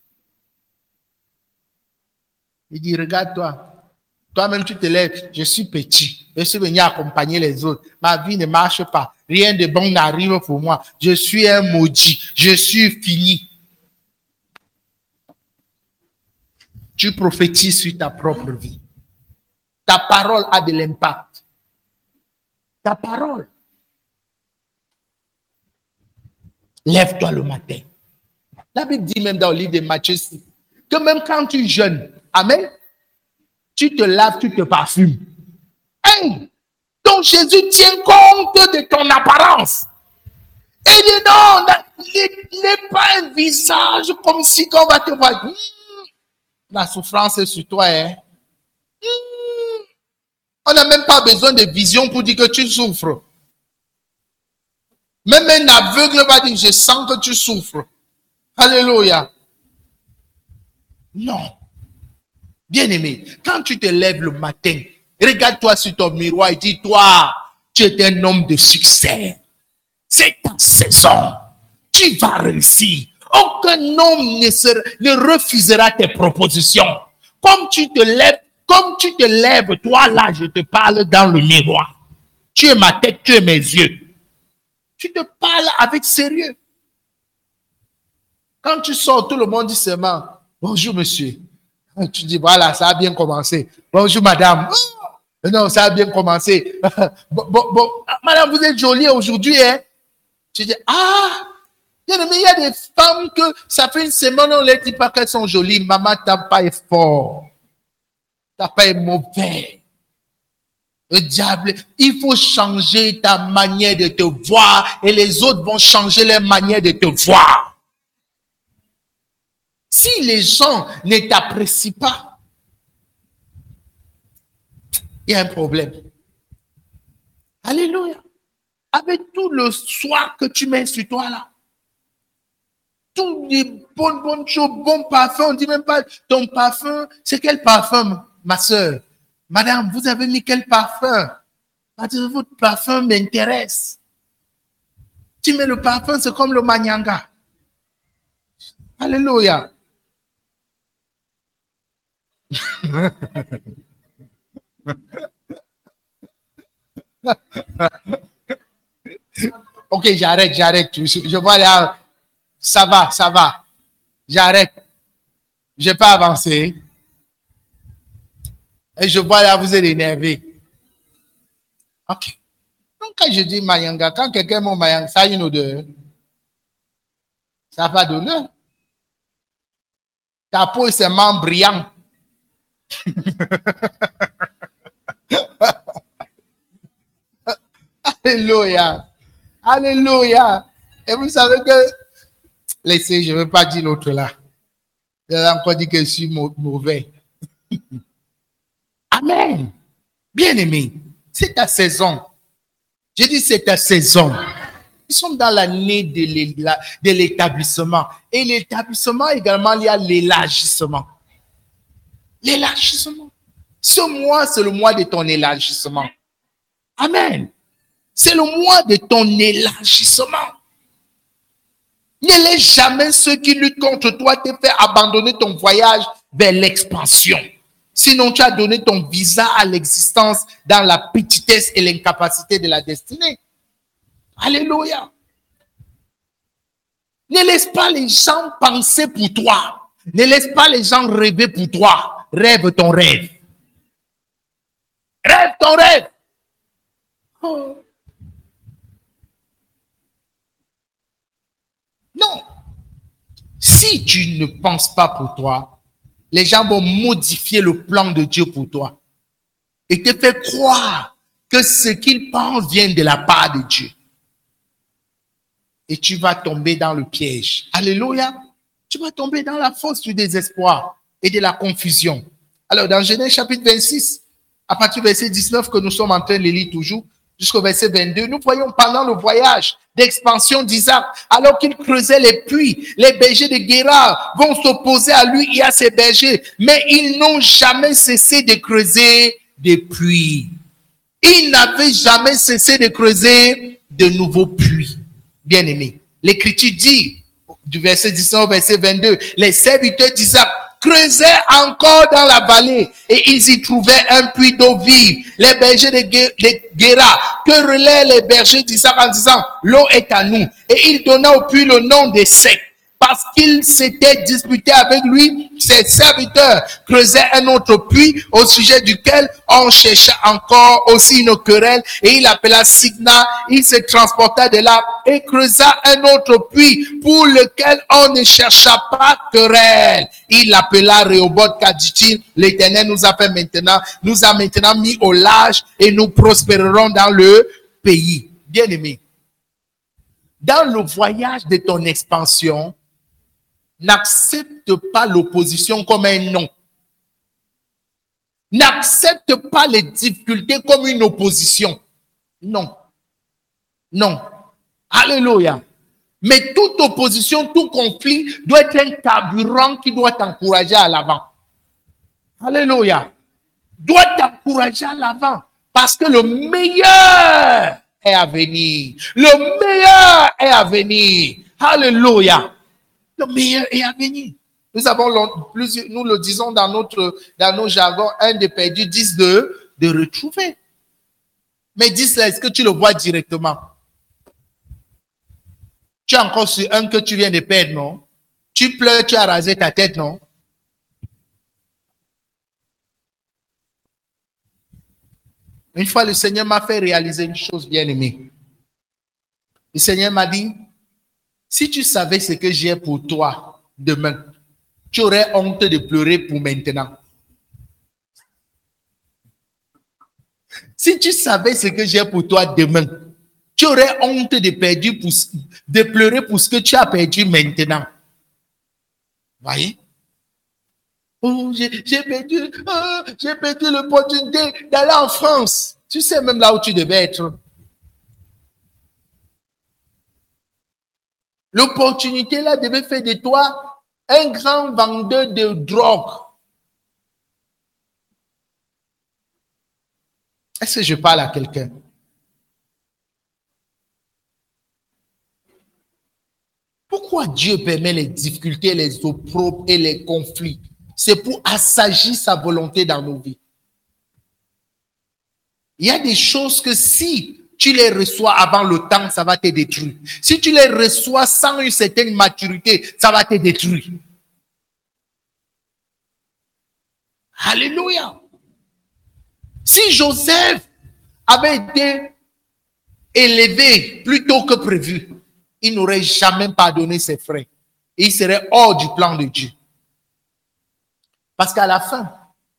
Il dit, regarde-toi. Toi-même, tu te lèves. Je suis petit. Je suis venu accompagner les autres. Ma vie ne marche pas. Rien de bon n'arrive pour moi. Je suis un maudit. Je suis fini. Tu prophétises sur ta propre vie. Ta parole a de l'impact. Ta parole. Lève-toi le matin. La Bible dit même dans le livre de Matthieu que même quand tu jeûnes, amen, tu te laves, tu te parfumes. Hein? Donc Jésus tient compte de ton apparence. Et dit non, il n'est pas un visage comme si qu'on va te voir. La souffrance est sur toi. Hein? On n'a même pas besoin de vision pour dire que tu souffres. Même un aveugle va dire, je sens que tu souffres. Alléluia. Non. Bien-aimé, quand tu te lèves le matin, regarde-toi sur ton miroir et dis-toi, tu es un homme de succès. C'est ta saison. Tu vas réussir. Aucun homme ne, sera, ne refusera tes propositions. Comme tu te lèves, comme tu te lèves, toi là, je te parle dans le miroir. Tu es ma tête, tu es mes yeux. Tu te parles avec sérieux. Quand tu sors, tout le monde dit seulement, bonjour monsieur. Tu dis, voilà, ça a bien commencé. Bonjour madame. Oh, non, ça a bien commencé. Bon, bon, bon. Madame, vous êtes jolie aujourd'hui, hein? Tu dis, ah, il y a des femmes que ça fait une semaine, on ne les dit pas qu'elles sont jolies. Maman, t'as pas est fort. T'as pas est mauvais. Le diable, il faut changer ta manière de te voir et les autres vont changer leur manière de te voir. Si les gens ne t'apprécient pas, il y a un problème. Alléluia. Avec tout le soin que tu mets sur toi là, tous les bonnes, bonnes choses, bons parfums, on ne dit même pas ton parfum, c'est quel parfum, ma soeur? Madame, vous avez mis quel parfum? Parce que votre parfum m'intéresse. Tu mets le parfum, c'est comme le manyanga. Alléluia. Ok, j'arrête, j'arrête. Je, je vois là, ça va, ça va. J'arrête. Je n'ai pas avancé. Et je vois là, vous êtes énervé. Ok. Donc, quand je dis Mayanga, quand quelqu'un m'a Mayanga, ça a une odeur. Ça n'a pas d'odeur. Ta peau est seulement brillante. Alléluia. Alléluia. Et vous savez que, laissez, je ne veux pas dire l'autre là. Il a encore dit que je suis mauvais. Amen. Bien-aimé, c'est ta saison. J'ai dit c'est ta saison. Ils sont dans l'année de l'établissement. Et l'établissement également, il y a l'élargissement. L'élargissement. Ce mois, c'est le mois de ton élargissement. Amen. C'est le mois de ton élargissement. Ne laisse jamais ceux qui luttent contre toi te faire abandonner ton voyage vers l'expansion. Sinon, tu as donné ton visa à l'existence dans la petitesse et l'incapacité de la destinée. Alléluia. Ne laisse pas les gens penser pour toi. Ne laisse pas les gens rêver pour toi. Rêve ton rêve. Rêve ton rêve. Oh. Non. Si tu ne penses pas pour toi, les gens vont modifier le plan de Dieu pour toi et te faire croire que ce qu'ils pensent vient de la part de Dieu. Et tu vas tomber dans le piège. Alléluia. Tu vas tomber dans la fosse du désespoir et de la confusion. Alors, dans Genèse chapitre vingt-six, à partir du verset dix-neuf que nous sommes en train de lire toujours, jusqu'au verset vingt-deux, nous voyons pendant le voyage d'expansion d'Isaac, alors qu'il creusait les puits, les bergers de Guérar vont s'opposer à lui et à ses bergers, mais ils n'ont jamais cessé de creuser des puits. Ils n'avaient jamais cessé de creuser de nouveaux puits. Bien-aimés, l'Écriture dit, du verset dix-neuf au verset vingt-deux, les serviteurs d'Isaac creusaient encore dans la vallée et ils y trouvaient un puits d'eau vive. Les bergers de Guérar que relaient les bergers d'Isaac en disant, l'eau est à nous. Et il donna au puits le nom de Sec. Parce qu'il s'était disputé avec lui, ses serviteurs creusaient un autre puits au sujet duquel on chercha encore aussi une querelle et il appela Signa. Il se transporta de là et creusa un autre puits pour lequel on ne chercha pas querelle. Il l'appela Rehoboth car dit-il, l'Éternel nous a fait maintenant, nous a maintenant mis au large et nous prospérerons dans le pays. Bien-aimé, dans le voyage de ton expansion, n'accepte pas l'opposition comme un non. N'accepte pas les difficultés comme une opposition. Non. Non. Alléluia. Mais toute opposition, tout conflit doit être un carburant qui doit t'encourager à l'avant. Alléluia. Doit t'encourager à l'avant. Parce que le meilleur est à venir. Le meilleur est à venir. Alléluia. Le meilleur est à venir. Nous avons plusieurs, nous le disons dans notre, dans nos jargons, un de perdu, dix de, de retrouver. Mais dix là, est-ce que tu le vois directement? Tu es encore sur un que tu viens de perdre, non? Tu pleures, tu as rasé ta tête, non? Une fois, le Seigneur m'a fait réaliser une chose bien aimée. Le Seigneur m'a dit, si tu savais ce que j'ai pour toi demain, tu aurais honte de pleurer pour maintenant. Si tu savais ce que j'ai pour toi demain, tu aurais honte de, perdu pour, de pleurer pour ce que tu as perdu maintenant. Voyez? Oh, j'ai perdu, oh, j'ai perdu l'opportunité d'aller en France. Tu sais même là où tu devais être. L'opportunité là devait faire de toi un grand vendeur de drogue. Est-ce que je parle à quelqu'un? Pourquoi Dieu permet les difficultés, les opprobes et les conflits? C'est pour assagir sa volonté dans nos vies. Il y a des choses que si tu les reçois avant le temps, ça va te détruire. Si tu les reçois sans une certaine maturité, ça va te détruire. Alléluia. Si Joseph avait été élevé plus tôt que prévu, il n'aurait jamais pardonné ses frères. Et il serait hors du plan de Dieu. Parce qu'à la fin,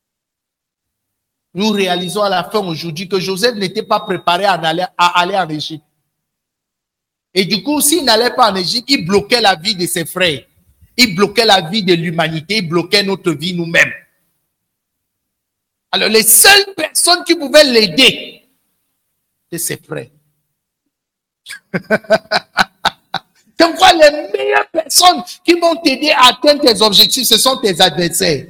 nous réalisons à la fin aujourd'hui que Joseph n'était pas préparé à aller, à aller en Égypte. Et du coup, s'il n'allait pas en Égypte, il bloquait la vie de ses frères. Il bloquait la vie de l'humanité. Il bloquait notre vie nous-mêmes. Alors, les seules personnes qui pouvaient l'aider, c'est ses frères. C'est quoi les meilleures personnes qui vont t'aider à atteindre tes objectifs, ce sont tes adversaires.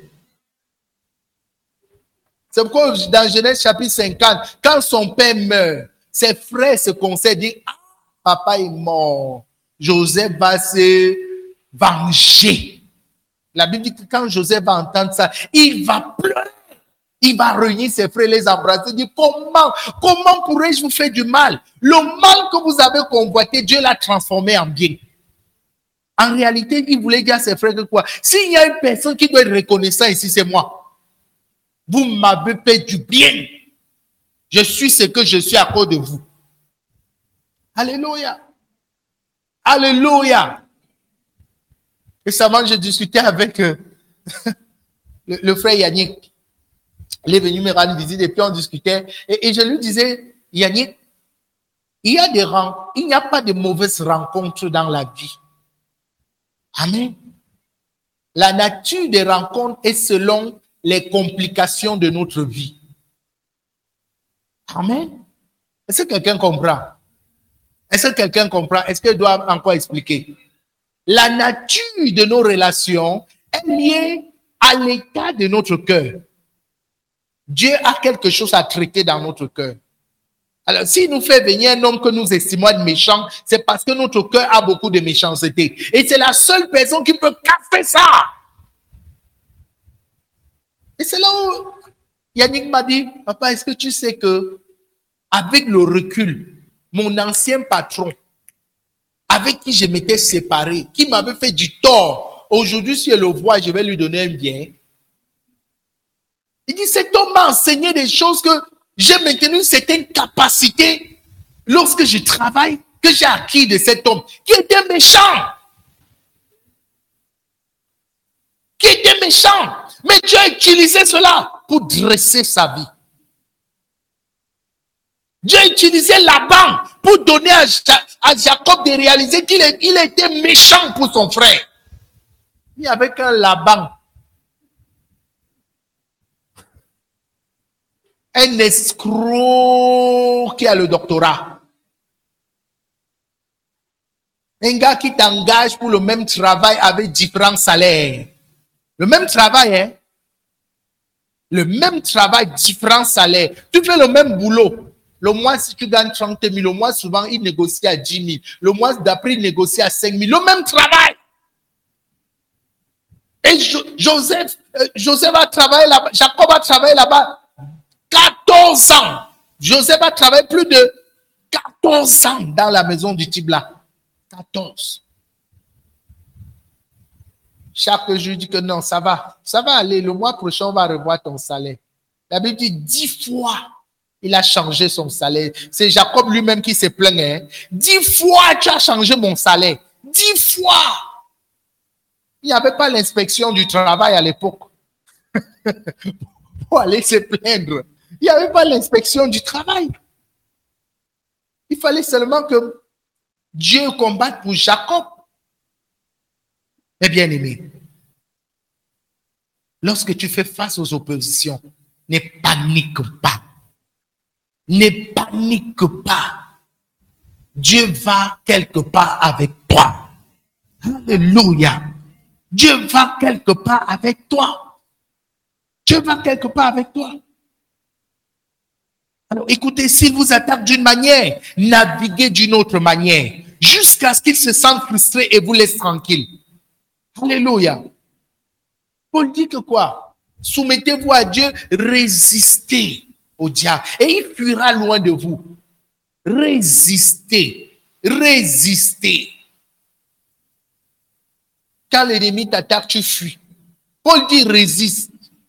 C'est pourquoi dans Genèse chapitre cinquante, quand son père meurt, ses frères se concèdent, disent, ah, papa est mort. Joseph va se venger. La Bible dit que quand Joseph va entendre ça, il va pleurer. Il va réunir ses frères, les embrasser, il dit, comment, comment pourrais-je vous faire du mal? Le mal que vous avez convoité, Dieu l'a transformé en bien. En réalité, il voulait dire à ses frères que quoi? S'il y a une personne qui doit être reconnaissante ici, c'est moi. Vous m'avez fait du bien. Je suis ce que je suis à cause de vous. Alléluia. Alléluia. Récemment, j'ai discuté avec euh, le, le frère Yannick. Il est venu me rendre visite et puis on discutait. Et, et je lui disais, Yannick, il y a des rencontres, il n'y a pas de mauvaises rencontres dans la vie. Amen. La nature des rencontres est selon les complications de notre vie. Amen. Est-ce que quelqu'un comprend? Est-ce que quelqu'un comprend? Est-ce que je dois encore expliquer? La nature de nos relations est liée à l'état de notre cœur. Dieu a quelque chose à traiter dans notre cœur. Alors, s'il nous fait venir un homme que nous estimons être méchant, c'est parce que notre cœur a beaucoup de méchanceté. Et c'est la seule personne qui peut casser ça. Et c'est là où Yannick m'a dit, papa, est-ce que tu sais que avec le recul, mon ancien patron, avec qui je m'étais séparé, qui m'avait fait du tort, aujourd'hui, si je le vois, je vais lui donner un bien. Il dit, cet homme m'a enseigné des choses que j'ai maintenu une certaine capacité lorsque je travaille, que j'ai acquis de cet homme, qui était méchant. Qui était méchant. Mais Dieu a utilisé cela pour dresser sa vie. Dieu a utilisé Laban pour donner à, à Jacob de réaliser qu'il il était méchant pour son frère. Il y avait qu'un Laban. Un escroc qui a le doctorat. Un gars qui t'engage pour le même travail avec différents salaires. Le même travail, hein? Le même travail, différents salaires. Tu fais le même boulot. Le mois, si tu gagnes trente mille, le mois suivant, il négocie à dix mille. Le mois d'après, il négocie à cinq mille. Le même travail. Et jo Joseph, euh, Joseph a travaillé là-bas. Jacob a travaillé là-bas. quatorze ans. Joseph a travaillé plus de quatorze ans dans la maison du type là. quatorze. Chaque jour, il dit que non, ça va. Ça va aller. Le mois prochain, on va revoir ton salaire. La Bible dit dix fois, il a changé son salaire. C'est Jacob lui-même qui s'est plaint. Hein? Dix fois, tu as changé mon salaire. Dix fois. Il n'y avait pas l'inspection du travail à l'époque. Pour aller se plaindre. Il n'y avait pas l'inspection du travail. Il fallait seulement que Dieu combatte pour Jacob. Mais bien aimé, lorsque tu fais face aux oppositions, ne panique pas. Ne panique pas. Dieu va quelque part avec toi. Alléluia. Dieu va quelque part avec toi. Dieu va quelque part avec toi. Alors écoutez, s'il vous attaque d'une manière, naviguez d'une autre manière, jusqu'à ce qu'il se sente frustré et vous laisse tranquille. Alléluia. Paul dit que quoi? Soumettez-vous à Dieu, résistez au diable et il fuira loin de vous. Résistez, résistez. Quand l'ennemi t'attaque, tu fuis. Paul dit résiste.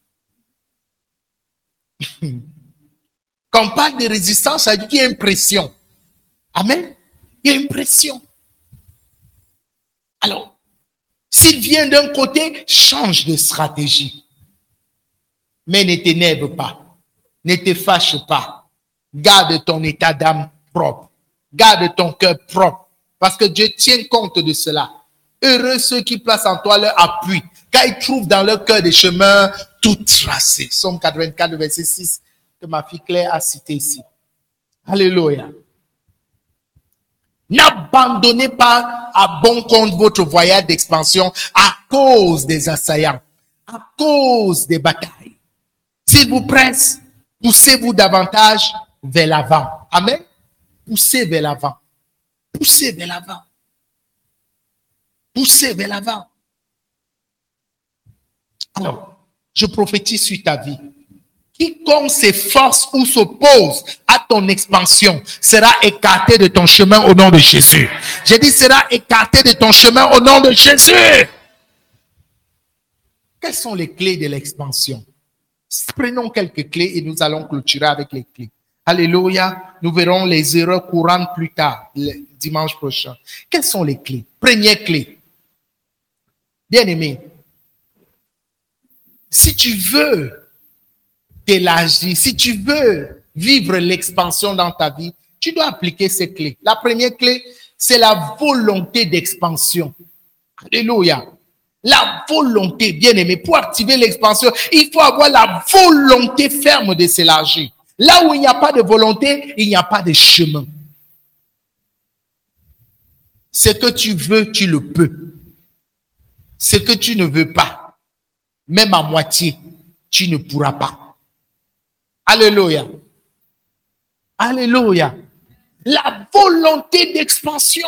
Quand on parle de résistance, ça dit qu'il y a une pression. Amen. Il y a une pression. Alors, s'il vient d'un côté, change de stratégie. Mais ne t'énerve pas. Ne te fâche pas. Garde ton état d'âme propre. Garde ton cœur propre. Parce que Dieu tient compte de cela. Heureux ceux qui placent en toi leur appui. Car ils trouvent dans leur cœur des chemins tout tracés. Psaume quatre-vingt-quatre, verset six, que ma fille Claire a cité ici. Alléluia. N'abandonnez pas à bon compte votre voyage d'expansion à cause des assaillants, à cause des batailles. S'il vous presse, poussez-vous davantage vers l'avant. Amen. Poussez vers l'avant. Poussez vers l'avant. Pousser vers l'avant. Alors, je prophétise sur ta vie. Quiconque s'efforce ou s'oppose à ton expansion sera écarté de ton chemin au nom de Jésus. J'ai dit sera écarté de ton chemin au nom de Jésus. Quelles sont les clés de l'expansion? Prenons quelques clés et nous allons clôturer avec les clés. Alléluia. Nous verrons les erreurs courantes plus tard, le dimanche prochain. Quelles sont les clés? Première clé. Bien-aimé, si tu veux t'élargir, si tu veux vivre l'expansion dans ta vie, tu dois appliquer ces clés. La première clé, c'est la volonté d'expansion. Alléluia. La volonté, bien-aimé, pour activer l'expansion, il faut avoir la volonté ferme de s'élargir. Là où il n'y a pas de volonté, il n'y a pas de chemin. Ce que tu veux, tu le peux. Ce que tu ne veux pas, même à moitié, tu ne pourras pas. Alléluia. Alléluia. La volonté d'expansion.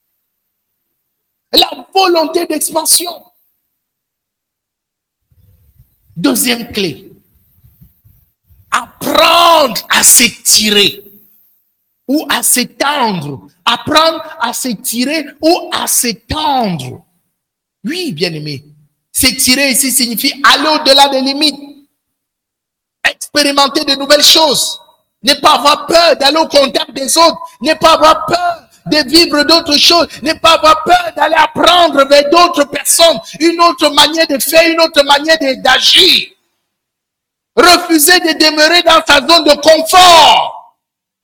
La volonté d'expansion. Deuxième clé. Apprendre à s'étirer ou à s'étendre. Apprendre à s'étirer ou à s'étendre. Oui, bien-aimé. S'étirer ici signifie aller au-delà des limites. Expérimenter de nouvelles choses. Ne pas avoir peur d'aller au contact des autres. Ne pas avoir peur de vivre d'autres choses. Ne pas avoir peur d'aller apprendre vers d'autres personnes. Une autre manière de faire, une autre manière d'agir. Refuser de demeurer dans sa zone de confort.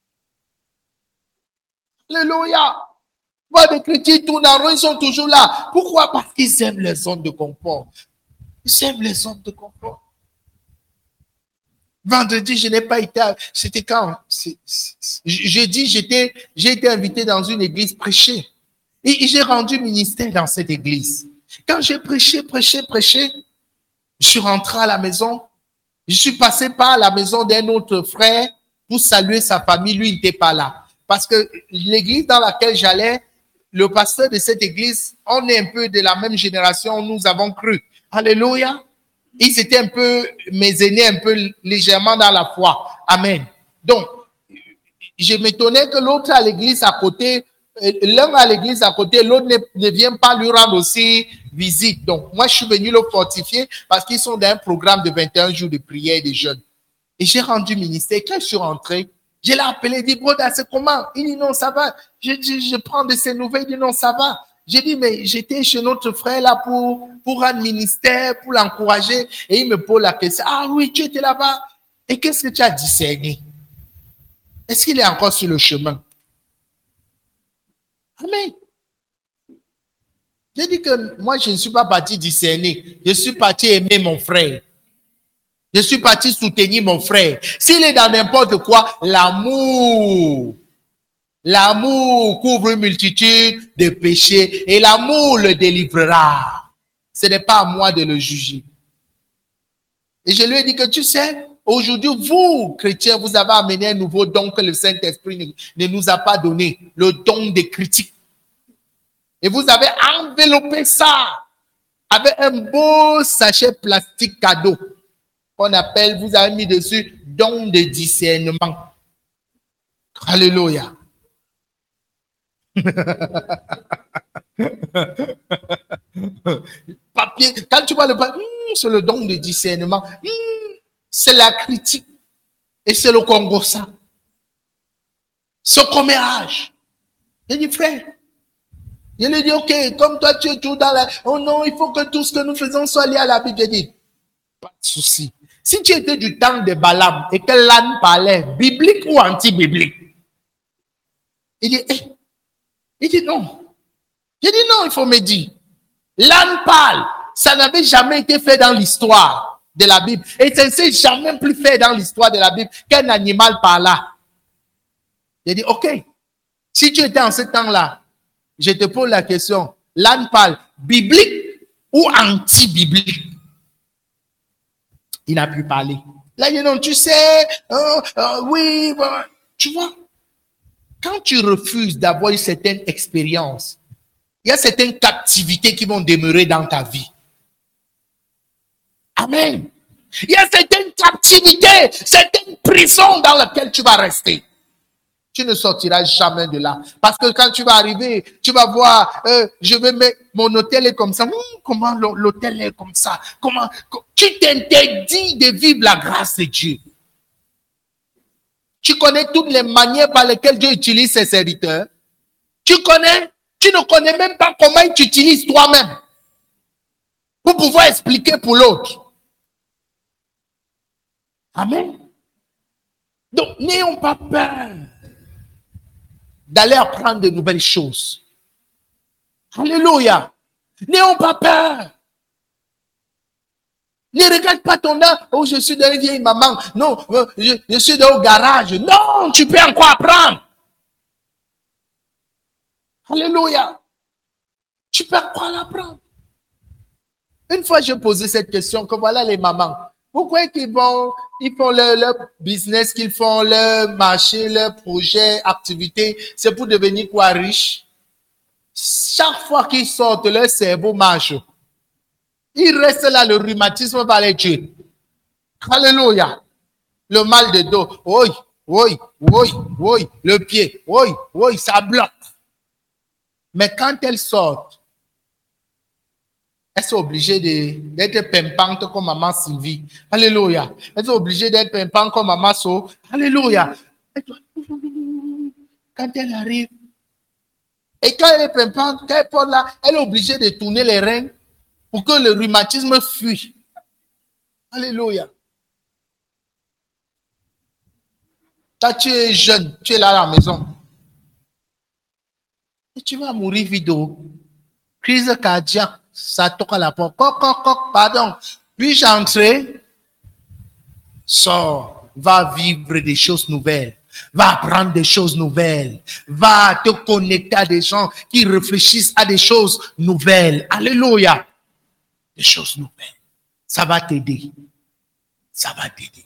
Alléluia. Moi, les chrétiens tournent en rond, ils sont toujours là. Pourquoi? Parce qu'ils aiment les zones de confort. Ils aiment les zones de confort. Vendredi, je n'ai pas été, c'était quand? Jeudi, j'étais, j'ai été invité dans une église prêcher. Et j'ai rendu ministère dans cette église. Quand j'ai prêché, prêché, prêché, je suis rentré à la maison. Je suis passé par la maison d'un autre frère pour saluer sa famille. Lui, il n'était pas là. Parce que l'église dans laquelle j'allais, le pasteur de cette église, on est un peu de la même génération, nous avons cru. Alléluia. Ils étaient un peu, mes aînés, un peu légèrement dans la foi. Amen. Donc, je m'étonnais que l'autre à l'église à côté, l'un à l'église à côté, l'autre ne, ne vient pas lui rendre aussi visite. Donc, moi, je suis venu le fortifier parce qu'ils sont dans un programme de vingt et un jours de prière et de jeûne. Et j'ai rendu ministère. Quand je suis rentré, je l'ai appelé, il dit, broda, c'est comment? Il dit, non, ça va. Je, je, je prends de ses nouvelles, il dit, non, ça va. J'ai dit, mais j'étais chez notre frère là pour, pour un ministère, pour l'encourager. Et il me pose la question, ah oui, tu étais là-bas. Et qu'est-ce que tu as discerné? Est-ce qu'il est encore sur le chemin? Amen. J'ai dit que moi, je ne suis pas parti discerner. Je suis parti aimer mon frère. Je suis parti soutenir mon frère. S'il est dans n'importe quoi, l'amour. L'amour couvre une multitude de péchés et l'amour le délivrera. Ce n'est pas à moi de le juger. Et je lui ai dit que tu sais, aujourd'hui, vous, chrétiens, vous avez amené un nouveau don que le Saint-Esprit ne, ne nous a pas donné, le don des critiques. Et vous avez enveloppé ça avec un beau sachet plastique cadeau qu'on appelle, vous avez mis dessus, don de discernement. Alléluia. Papier, quand tu vois le papier, hmm, c'est le don de discernement, hmm, c'est la critique et c'est le Congo ça. Ce commérage. J'ai dit, frère, je lui ai dit, ok, comme toi tu es tout dans la, oh non, il faut que tout ce que nous faisons soit lié à la Bible. J'ai dit, pas de souci. Si tu étais du temps de Balaam et que l'âne parlait, biblique ou anti-biblique, il dit, eh, il dit non. J'ai dit non, il faut me dire. L'âne parle. Ça n'avait jamais été fait dans l'histoire de la Bible. Et ça ne s'est jamais plus fait dans l'histoire de la Bible qu'un animal parla. J'ai dit, ok. Si tu étais en ce temps-là, je te pose la question. L'âne parle biblique ou anti-biblique? Il n'a plus parlé. Là, il dit non, tu sais, euh, euh, oui, bah, tu vois. Quand tu refuses d'avoir une certaine expérience, Il y a certaines captivités qui vont demeurer dans ta vie. Amen. Il y a certaines captivités, certaines prisons dans lesquelles tu vas rester. Tu ne sortiras jamais de là. Parce que quand tu vas arriver, tu vas voir, euh, je vais mettre, mon hôtel est comme ça. Hum, comment l'hôtel est comme ça? Comment, tu t'interdis de vivre la grâce de Dieu. Tu connais toutes les manières par lesquelles Dieu utilise ses serviteurs. Tu connais, tu ne connais même pas comment tu utilises toi-même pour pouvoir expliquer pour l'autre. Amen. Donc, n'ayons pas peur d'aller apprendre de nouvelles choses. Alléluia. N'ayons pas peur. Ne regarde pas ton âme. Oh, je suis dans une vieille maman. Non, je, je suis dans le garage. Non, tu peux encore apprendre. Alléluia. Tu peux encore l'apprendre. Une fois, je posais cette question, que voilà les mamans. Pourquoi qu'ils vont, ils font leur, leur business, qu'ils font leur marché, leur projet, activité, c'est pour devenir quoi, riche? Chaque fois qu'ils sortent, leur cerveau marche. Ils restent là, le rhumatisme va les tuer. Alléluia. Le mal de dos, oui, oui, oui, oui, le pied, oui, oui, ça bloque. Mais quand elles sortent, elles sont obligées d'être pimpantes comme maman Sylvie. Alléluia. Elles sont obligées d'être pimpantes comme maman So. Alléluia. Quand elle arrive, et quand elle est pimpante, quand elle porte là, elle est obligée de tourner les reins pour que le rhumatisme fuit. Alléluia. Quand tu es jeune, tu es là à la maison. Et tu vas mourir vidéo. Crise cardiaque. Ça toque à la porte. Coc, coc, coc, pardon. Puis-je entrer? Sors. Va vivre des choses nouvelles. Va apprendre des choses nouvelles. Va te connecter à des gens qui réfléchissent à des choses nouvelles. Alléluia. Des choses nouvelles. Ça va t'aider. Ça va t'aider.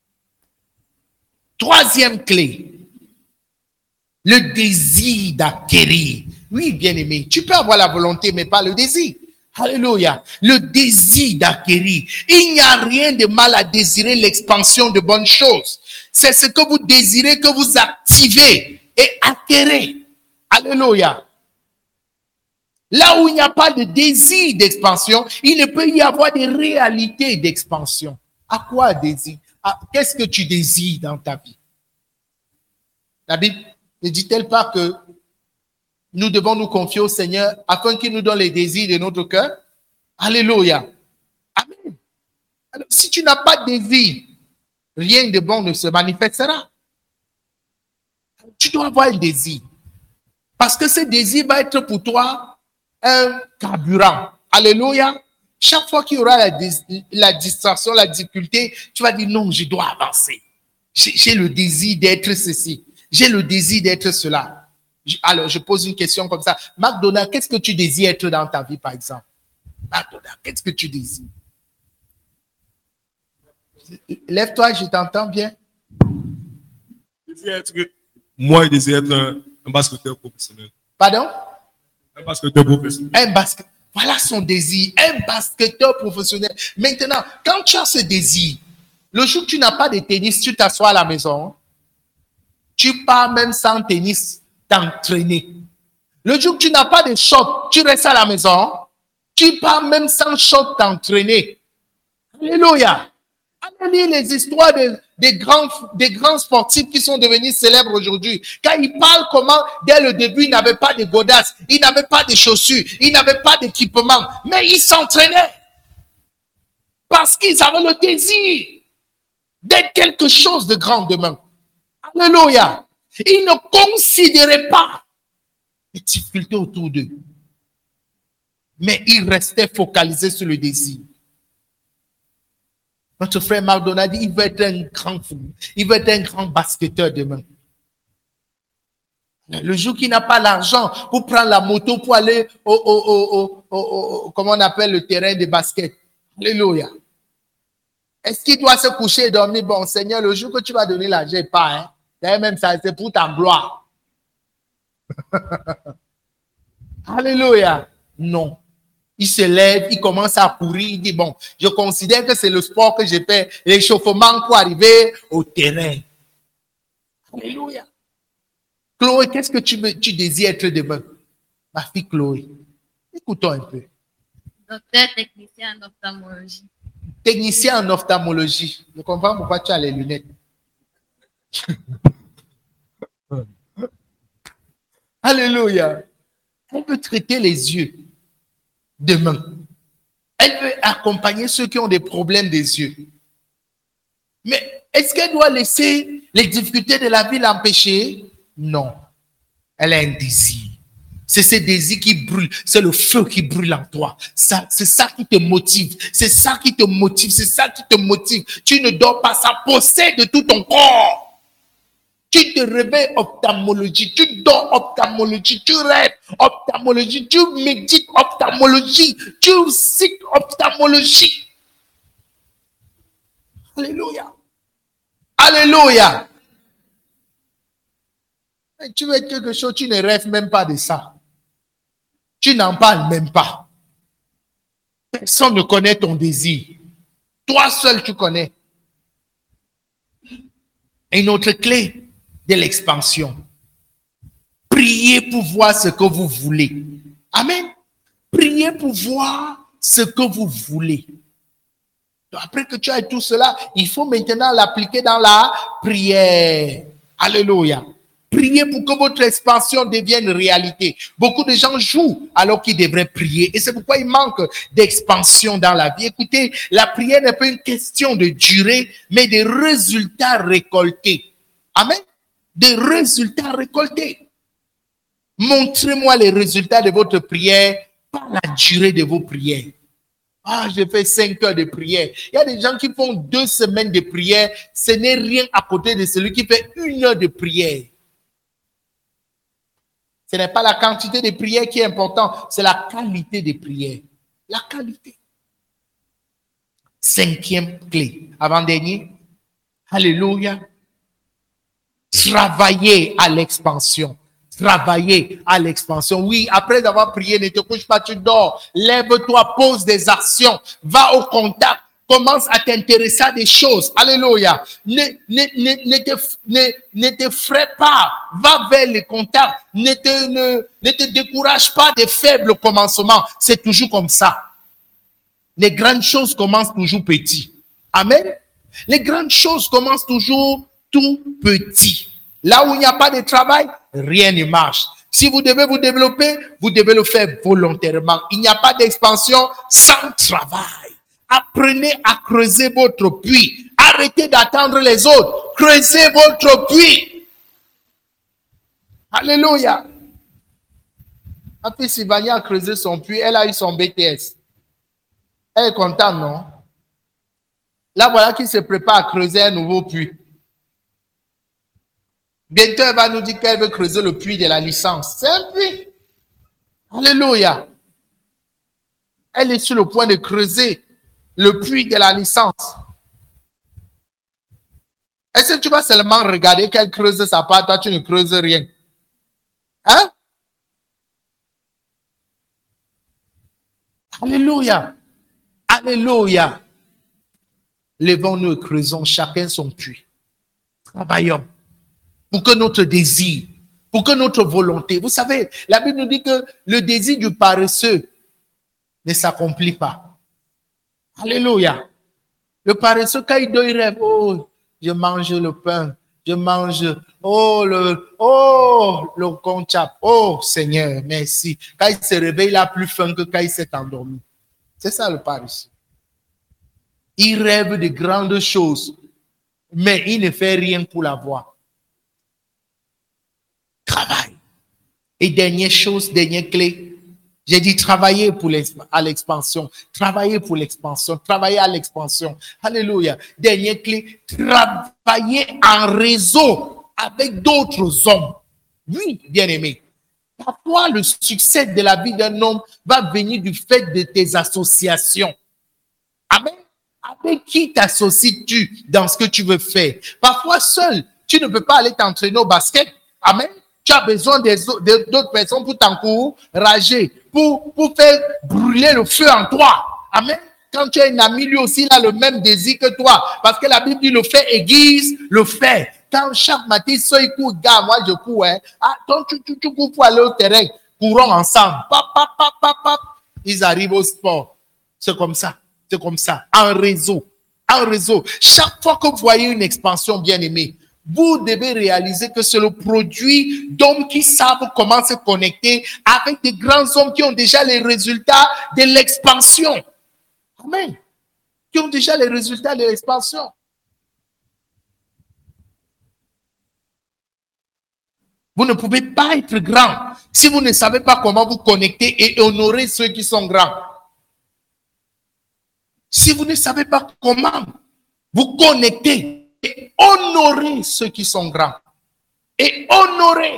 Troisième clé. Le désir d'acquérir. Oui, bien-aimé. Tu peux avoir la volonté, mais pas le désir. Alléluia. Le désir d'acquérir. Il n'y a rien de mal à désirer l'expansion de bonnes choses. C'est ce que vous désirez que vous activez et acquérez. Alléluia. Là où il n'y a pas de désir d'expansion, il ne peut y avoir de réalité d'expansion. À quoi désir? Qu'est-ce que tu désires dans ta vie? La Bible ne dit-elle pas que nous devons nous confier au Seigneur afin qu'il nous donne les désirs de notre cœur? Alléluia. Amen. Alors, si tu n'as pas de désir, rien de bon ne se manifestera. Tu dois avoir un désir. Parce que ce désir va être pour toi un carburant. Alléluia. Chaque fois qu'il y aura la, la distraction, la difficulté, tu vas dire non, je dois avancer. J'ai le désir d'être ceci. J'ai le désir d'être cela. Alors, je pose une question comme ça. McDonald, qu'est-ce que tu désires être dans ta vie, par exemple? McDonald, qu'est-ce que tu désires? Lève-toi, je t'entends bien. Moi, je désire être un, un basketteur professionnel. Pardon? Un basketteur professionnel. Un basket. Voilà son désir. Un basketteur professionnel. Maintenant, quand tu as ce désir, le jour où tu n'as pas de tennis, tu t'assois à la maison. Tu pars même sans tennis t'entraîner. Le jour où tu n'as pas de short, tu restes à la maison. Tu pars même sans short t'entraîner. Alléluia. Allez lire les histoires de, des, grands, des grands sportifs qui sont devenus célèbres aujourd'hui. Quand ils parlent comment, dès le début, ils n'avaient pas de godasses, ils n'avaient pas de chaussures, ils n'avaient pas d'équipement, mais ils s'entraînaient. Parce qu'ils avaient le désir d'être quelque chose de grand demain. Alléluia. Ils ne considéraient pas les difficultés autour d'eux. Mais ils restaient focalisés sur le désir. Notre frère McDonald dit, il veut être un grand fou. Il veut être un grand basketteur demain. Le jour qu'il n'a pas l'argent pour prendre la moto pour aller au, au, au, au, au, au comment on appelle le terrain de basket. Alléluia. Est-ce qu'il doit se coucher et dormir? Bon, Seigneur, le jour que tu vas donner l'argent, pas, hein. D'ailleurs, même ça, c'est pour ta gloire. Alléluia. Non. Il se lève, il commence à courir, il dit, bon, je considère que c'est le sport que j'ai fait, l'échauffement pour arriver au terrain. Alléluia. Chloé, qu'est-ce que tu, veux, tu désires être demain? Ma fille Chloé, écoutons un peu. Docteur technicien en ophtalmologie. Technicien en ophtalmologie. Je comprends pourquoi tu as les lunettes. Alléluia. Elle veut traiter les yeux demain. Elle veut accompagner ceux qui ont des problèmes des yeux. Mais est-ce qu'elle doit laisser les difficultés de la vie l'empêcher? Non. Elle a un désir. C'est ce désir qui brûle. C'est le feu qui brûle en toi. Ça, c'est ça qui te motive. C'est ça qui te motive. C'est ça qui te motive. Tu ne dors pas. Ça possède de tout ton corps. Tu te réveilles ophtalmologie. Tu dors ophtalmologie. Tu rêves ophtalmologie. Tu médites ophtalmologie. Tu cites ophtalmologie. Alléluia. Alléluia. Et tu veux être quelque chose, tu ne rêves même pas de ça. Tu n'en parles même pas. Personne ne connaît ton désir. Toi seul, tu connais. Et une autre clé de l'expansion. Priez pour voir ce que vous voulez. Amen. Priez pour voir ce que vous voulez. Après que tu aies tout cela, il faut maintenant l'appliquer dans la prière. Alléluia. Priez pour que votre expansion devienne réalité. Beaucoup de gens jouent alors qu'ils devraient prier. Et c'est pourquoi il manque d'expansion dans la vie. Écoutez, la prière n'est pas une question de durée, mais de résultats récoltés. Amen. Des résultats récoltés. Montrez-moi les résultats de votre prière par la durée de vos prières. Ah, j'ai fait cinq heures de prière. Il y a des gens qui font deux semaines de prière. Ce n'est rien à côté de celui qui fait une heure de prière. Ce n'est pas la quantité de prières qui est importante, c'est la qualité des prières. La qualité. Cinquième clé. Avant-dernier. Alléluia. Travailler à l'expansion. Travailler à l'expansion. Oui, après avoir prié, ne te couche pas, tu dors. Lève-toi, pose des actions. Va au contact. Commence à t'intéresser à des choses. Alléluia. Ne, ne, ne, ne, te, ne, ne te fraie pas. Va vers les contacts. Ne te, ne, ne te décourage pas des faibles commencements. C'est toujours comme ça. Les grandes choses commencent toujours petit. Amen. Les grandes choses commencent toujours tout petit. Là où il n'y a pas de travail, rien ne marche. Si vous devez vous développer, vous devez le faire volontairement. Il n'y a pas d'expansion sans travail. Apprenez à creuser votre puits. Arrêtez d'attendre les autres. Creusez votre puits. Alléluia. Ma fille Sylvania a creusé son puits. Elle a eu son B T S. Elle est contente, non? Là, voilà qu'il se prépare à creuser un nouveau puits. Bientôt, elle va nous dire qu'elle veut creuser le puits de la licence. C'est un puits. Alléluia. Elle est sur le point de creuser le puits de la licence. Est-ce que tu vas seulement regarder qu'elle creuse sa part, toi tu ne creuses rien? Hein? Alléluia. Alléluia. Levons-nous et creusons chacun son puits. Travaillons pour que notre désir, pour que notre volonté, vous savez, la Bible nous dit que le désir du paresseux ne s'accomplit pas. Alléluia. Le paresseux, quand il dort, il rêve, oh, je mange le pain, je mange, oh, le, oh, le conchap, oh, Seigneur, merci. Quand il se réveille, il a plus faim que quand il s'est endormi. C'est ça le paresseux. Il rêve de grandes choses, mais il ne fait rien pour l'avoir. Travail. Et dernière chose, dernière clé, j'ai dit travailler pour à l'expansion, travailler pour l'expansion, travailler à l'expansion. Alléluia. Dernière clé, travailler en réseau avec d'autres hommes. Oui, bien aimé. Parfois, le succès de la vie d'un homme va venir du fait de tes associations. Amen. Avec qui t'associes-tu dans ce que tu veux faire? Parfois, seul, tu ne peux pas aller t'entraîner au basket. Amen. Tu as besoin des au- de- d'autres personnes pour t'encourager, pour, pour faire brûler le feu en toi. Amen. Quand tu as un ami, lui aussi, il a le même désir que toi. Parce que la Bible dit, le fait aiguise le fait. Quand chaque matin, il se court, gars, moi je cours. Hein. Ah, toi, tu, tu, tu cours pour aller au terrain. Courons ensemble. Pap, pap, pap, pap, pap. Ils arrivent au sport. C'est comme ça. C'est comme ça. En réseau. En réseau. Chaque fois que vous voyez une expansion, bien aimée, vous devez réaliser que c'est le produit d'hommes qui savent comment se connecter avec des grands hommes qui ont déjà les résultats de l'expansion. Amen. Qui ont déjà les résultats de l'expansion. Vous ne pouvez pas être grand si vous ne savez pas comment vous connecter et honorer ceux qui sont grands. Si vous ne savez pas comment vous connecter et honorer ceux qui sont grands. Et honorer.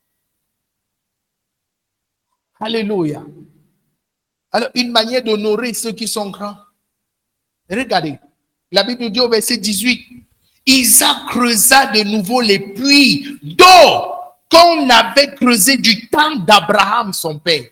Alléluia. Alors, une manière d'honorer ceux qui sont grands. Regardez, la Bible dit au verset dix-huit, Isaac creusa de nouveau les puits d'eau qu'on avait creusé du temps d'Abraham, son père.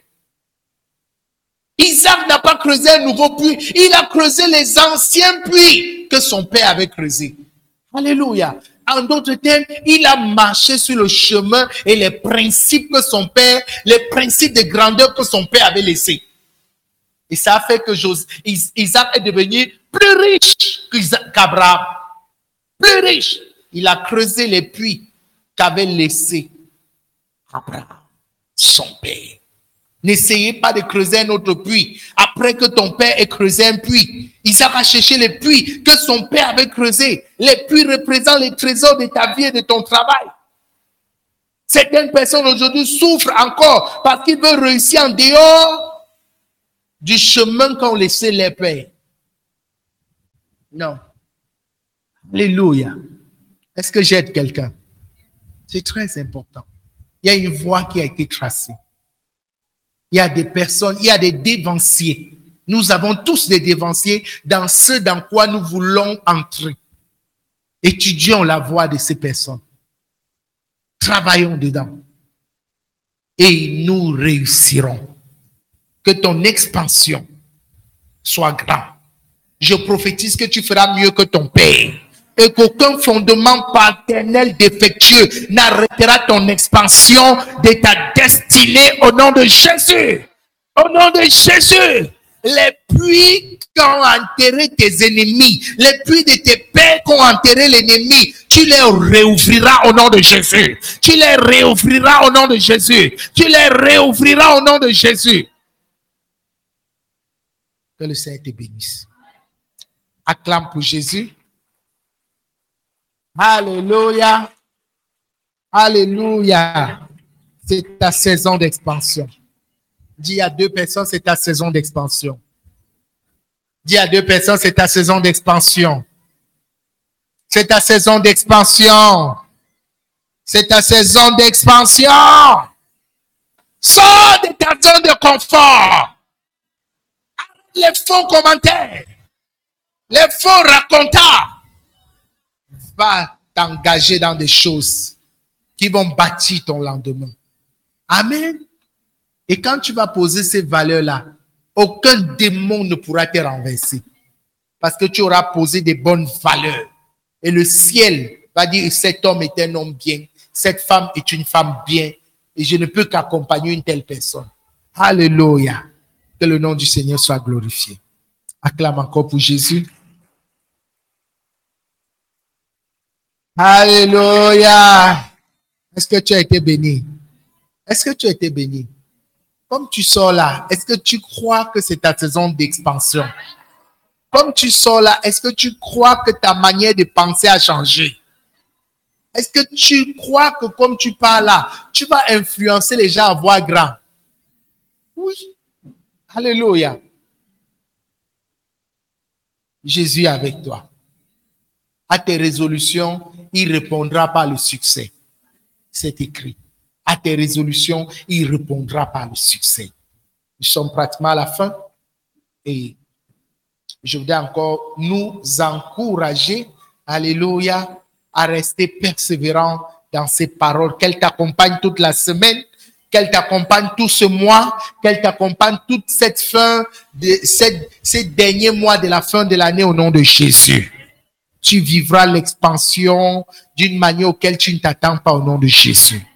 Isaac n'a pas creusé un nouveau puits, il a creusé les anciens puits que son père avait creusés. Alléluia. En d'autres termes, il a marché sur le chemin et les principes que son père, les principes de grandeur que son père avait laissés. Et ça a fait que Jos- Is- Isaac est devenu plus riche qu'Abraham. Plus riche. Il a creusé les puits qu'avait laissés Abraham, son père. N'essayez pas de creuser un autre puits. Après que ton père ait creusé un puits, Isaac a cherché les puits que son père avait creusés. Les puits représentent les trésors de ta vie et de ton travail. Certaines personnes aujourd'hui souffrent encore parce qu'ils veulent réussir en dehors du chemin qu'ont laissé les pères. Non. Alléluia. Est-ce que j'aide quelqu'un? C'est très important. Il y a une voie qui a été tracée. Il y a des personnes, il y a des dévanciers. Nous avons tous des dévanciers dans ce dans quoi nous voulons entrer. Étudions la voie de ces personnes. Travaillons dedans. Et nous réussirons. Que ton expansion soit grande. Je prophétise que tu feras mieux que ton père. Et qu'aucun fondement paternel défectueux n'arrêtera ton expansion de ta destinée au nom de Jésus. Au nom de Jésus. Les puits qu'ont enterré tes ennemis, les puits de tes pères qu'ont enterré l'ennemi, tu les réouvriras au nom de Jésus. Tu les réouvriras au nom de Jésus. Tu les réouvriras au nom de Jésus. Que le Seigneur te bénisse. Acclame pour Jésus. Alléluia. Alléluia. C'est ta saison d'expansion. Dis à deux personnes, c'est ta saison d'expansion. Dis à deux personnes, c'est ta saison d'expansion. C'est ta saison d'expansion. C'est ta saison d'expansion. Sors de ta zone de confort. Arrête les faux commentaires. Les faux racontars. Va t'engager dans des choses qui vont bâtir ton lendemain. Amen. Et quand tu vas poser ces valeurs-là, aucun démon ne pourra te renverser. Parce que tu auras posé des bonnes valeurs. Et le ciel va dire, cet homme est un homme bien. Cette femme est une femme bien. Et je ne peux qu'accompagner une telle personne. Alléluia. Que le nom du Seigneur soit glorifié. Acclame encore pour Jésus. Alléluia. Est-ce que tu as été béni? Est-ce que tu as été béni? Comme tu sors là, est-ce que tu crois que c'est ta saison d'expansion? Comme tu sors là, est-ce que tu crois que ta manière de penser a changé? Est-ce que tu crois que comme tu parles là, tu vas influencer les gens à voir grand? Oui. Alléluia. Jésus est avec toi. À tes résolutions, il répondra par le succès. C'est écrit. À tes résolutions, il répondra par le succès. Nous sommes pratiquement à la fin et je voudrais encore nous encourager, alléluia, à rester persévérants dans ces paroles, qu'elles t'accompagnent toute la semaine, qu'elles t'accompagnent tout ce mois, qu'elles t'accompagnent toute cette fin, de, cette, ces derniers mois de la fin de l'année au nom de Jésus. Tu vivras l'expansion d'une manière auquel tu ne t'attends pas au nom de Jésus.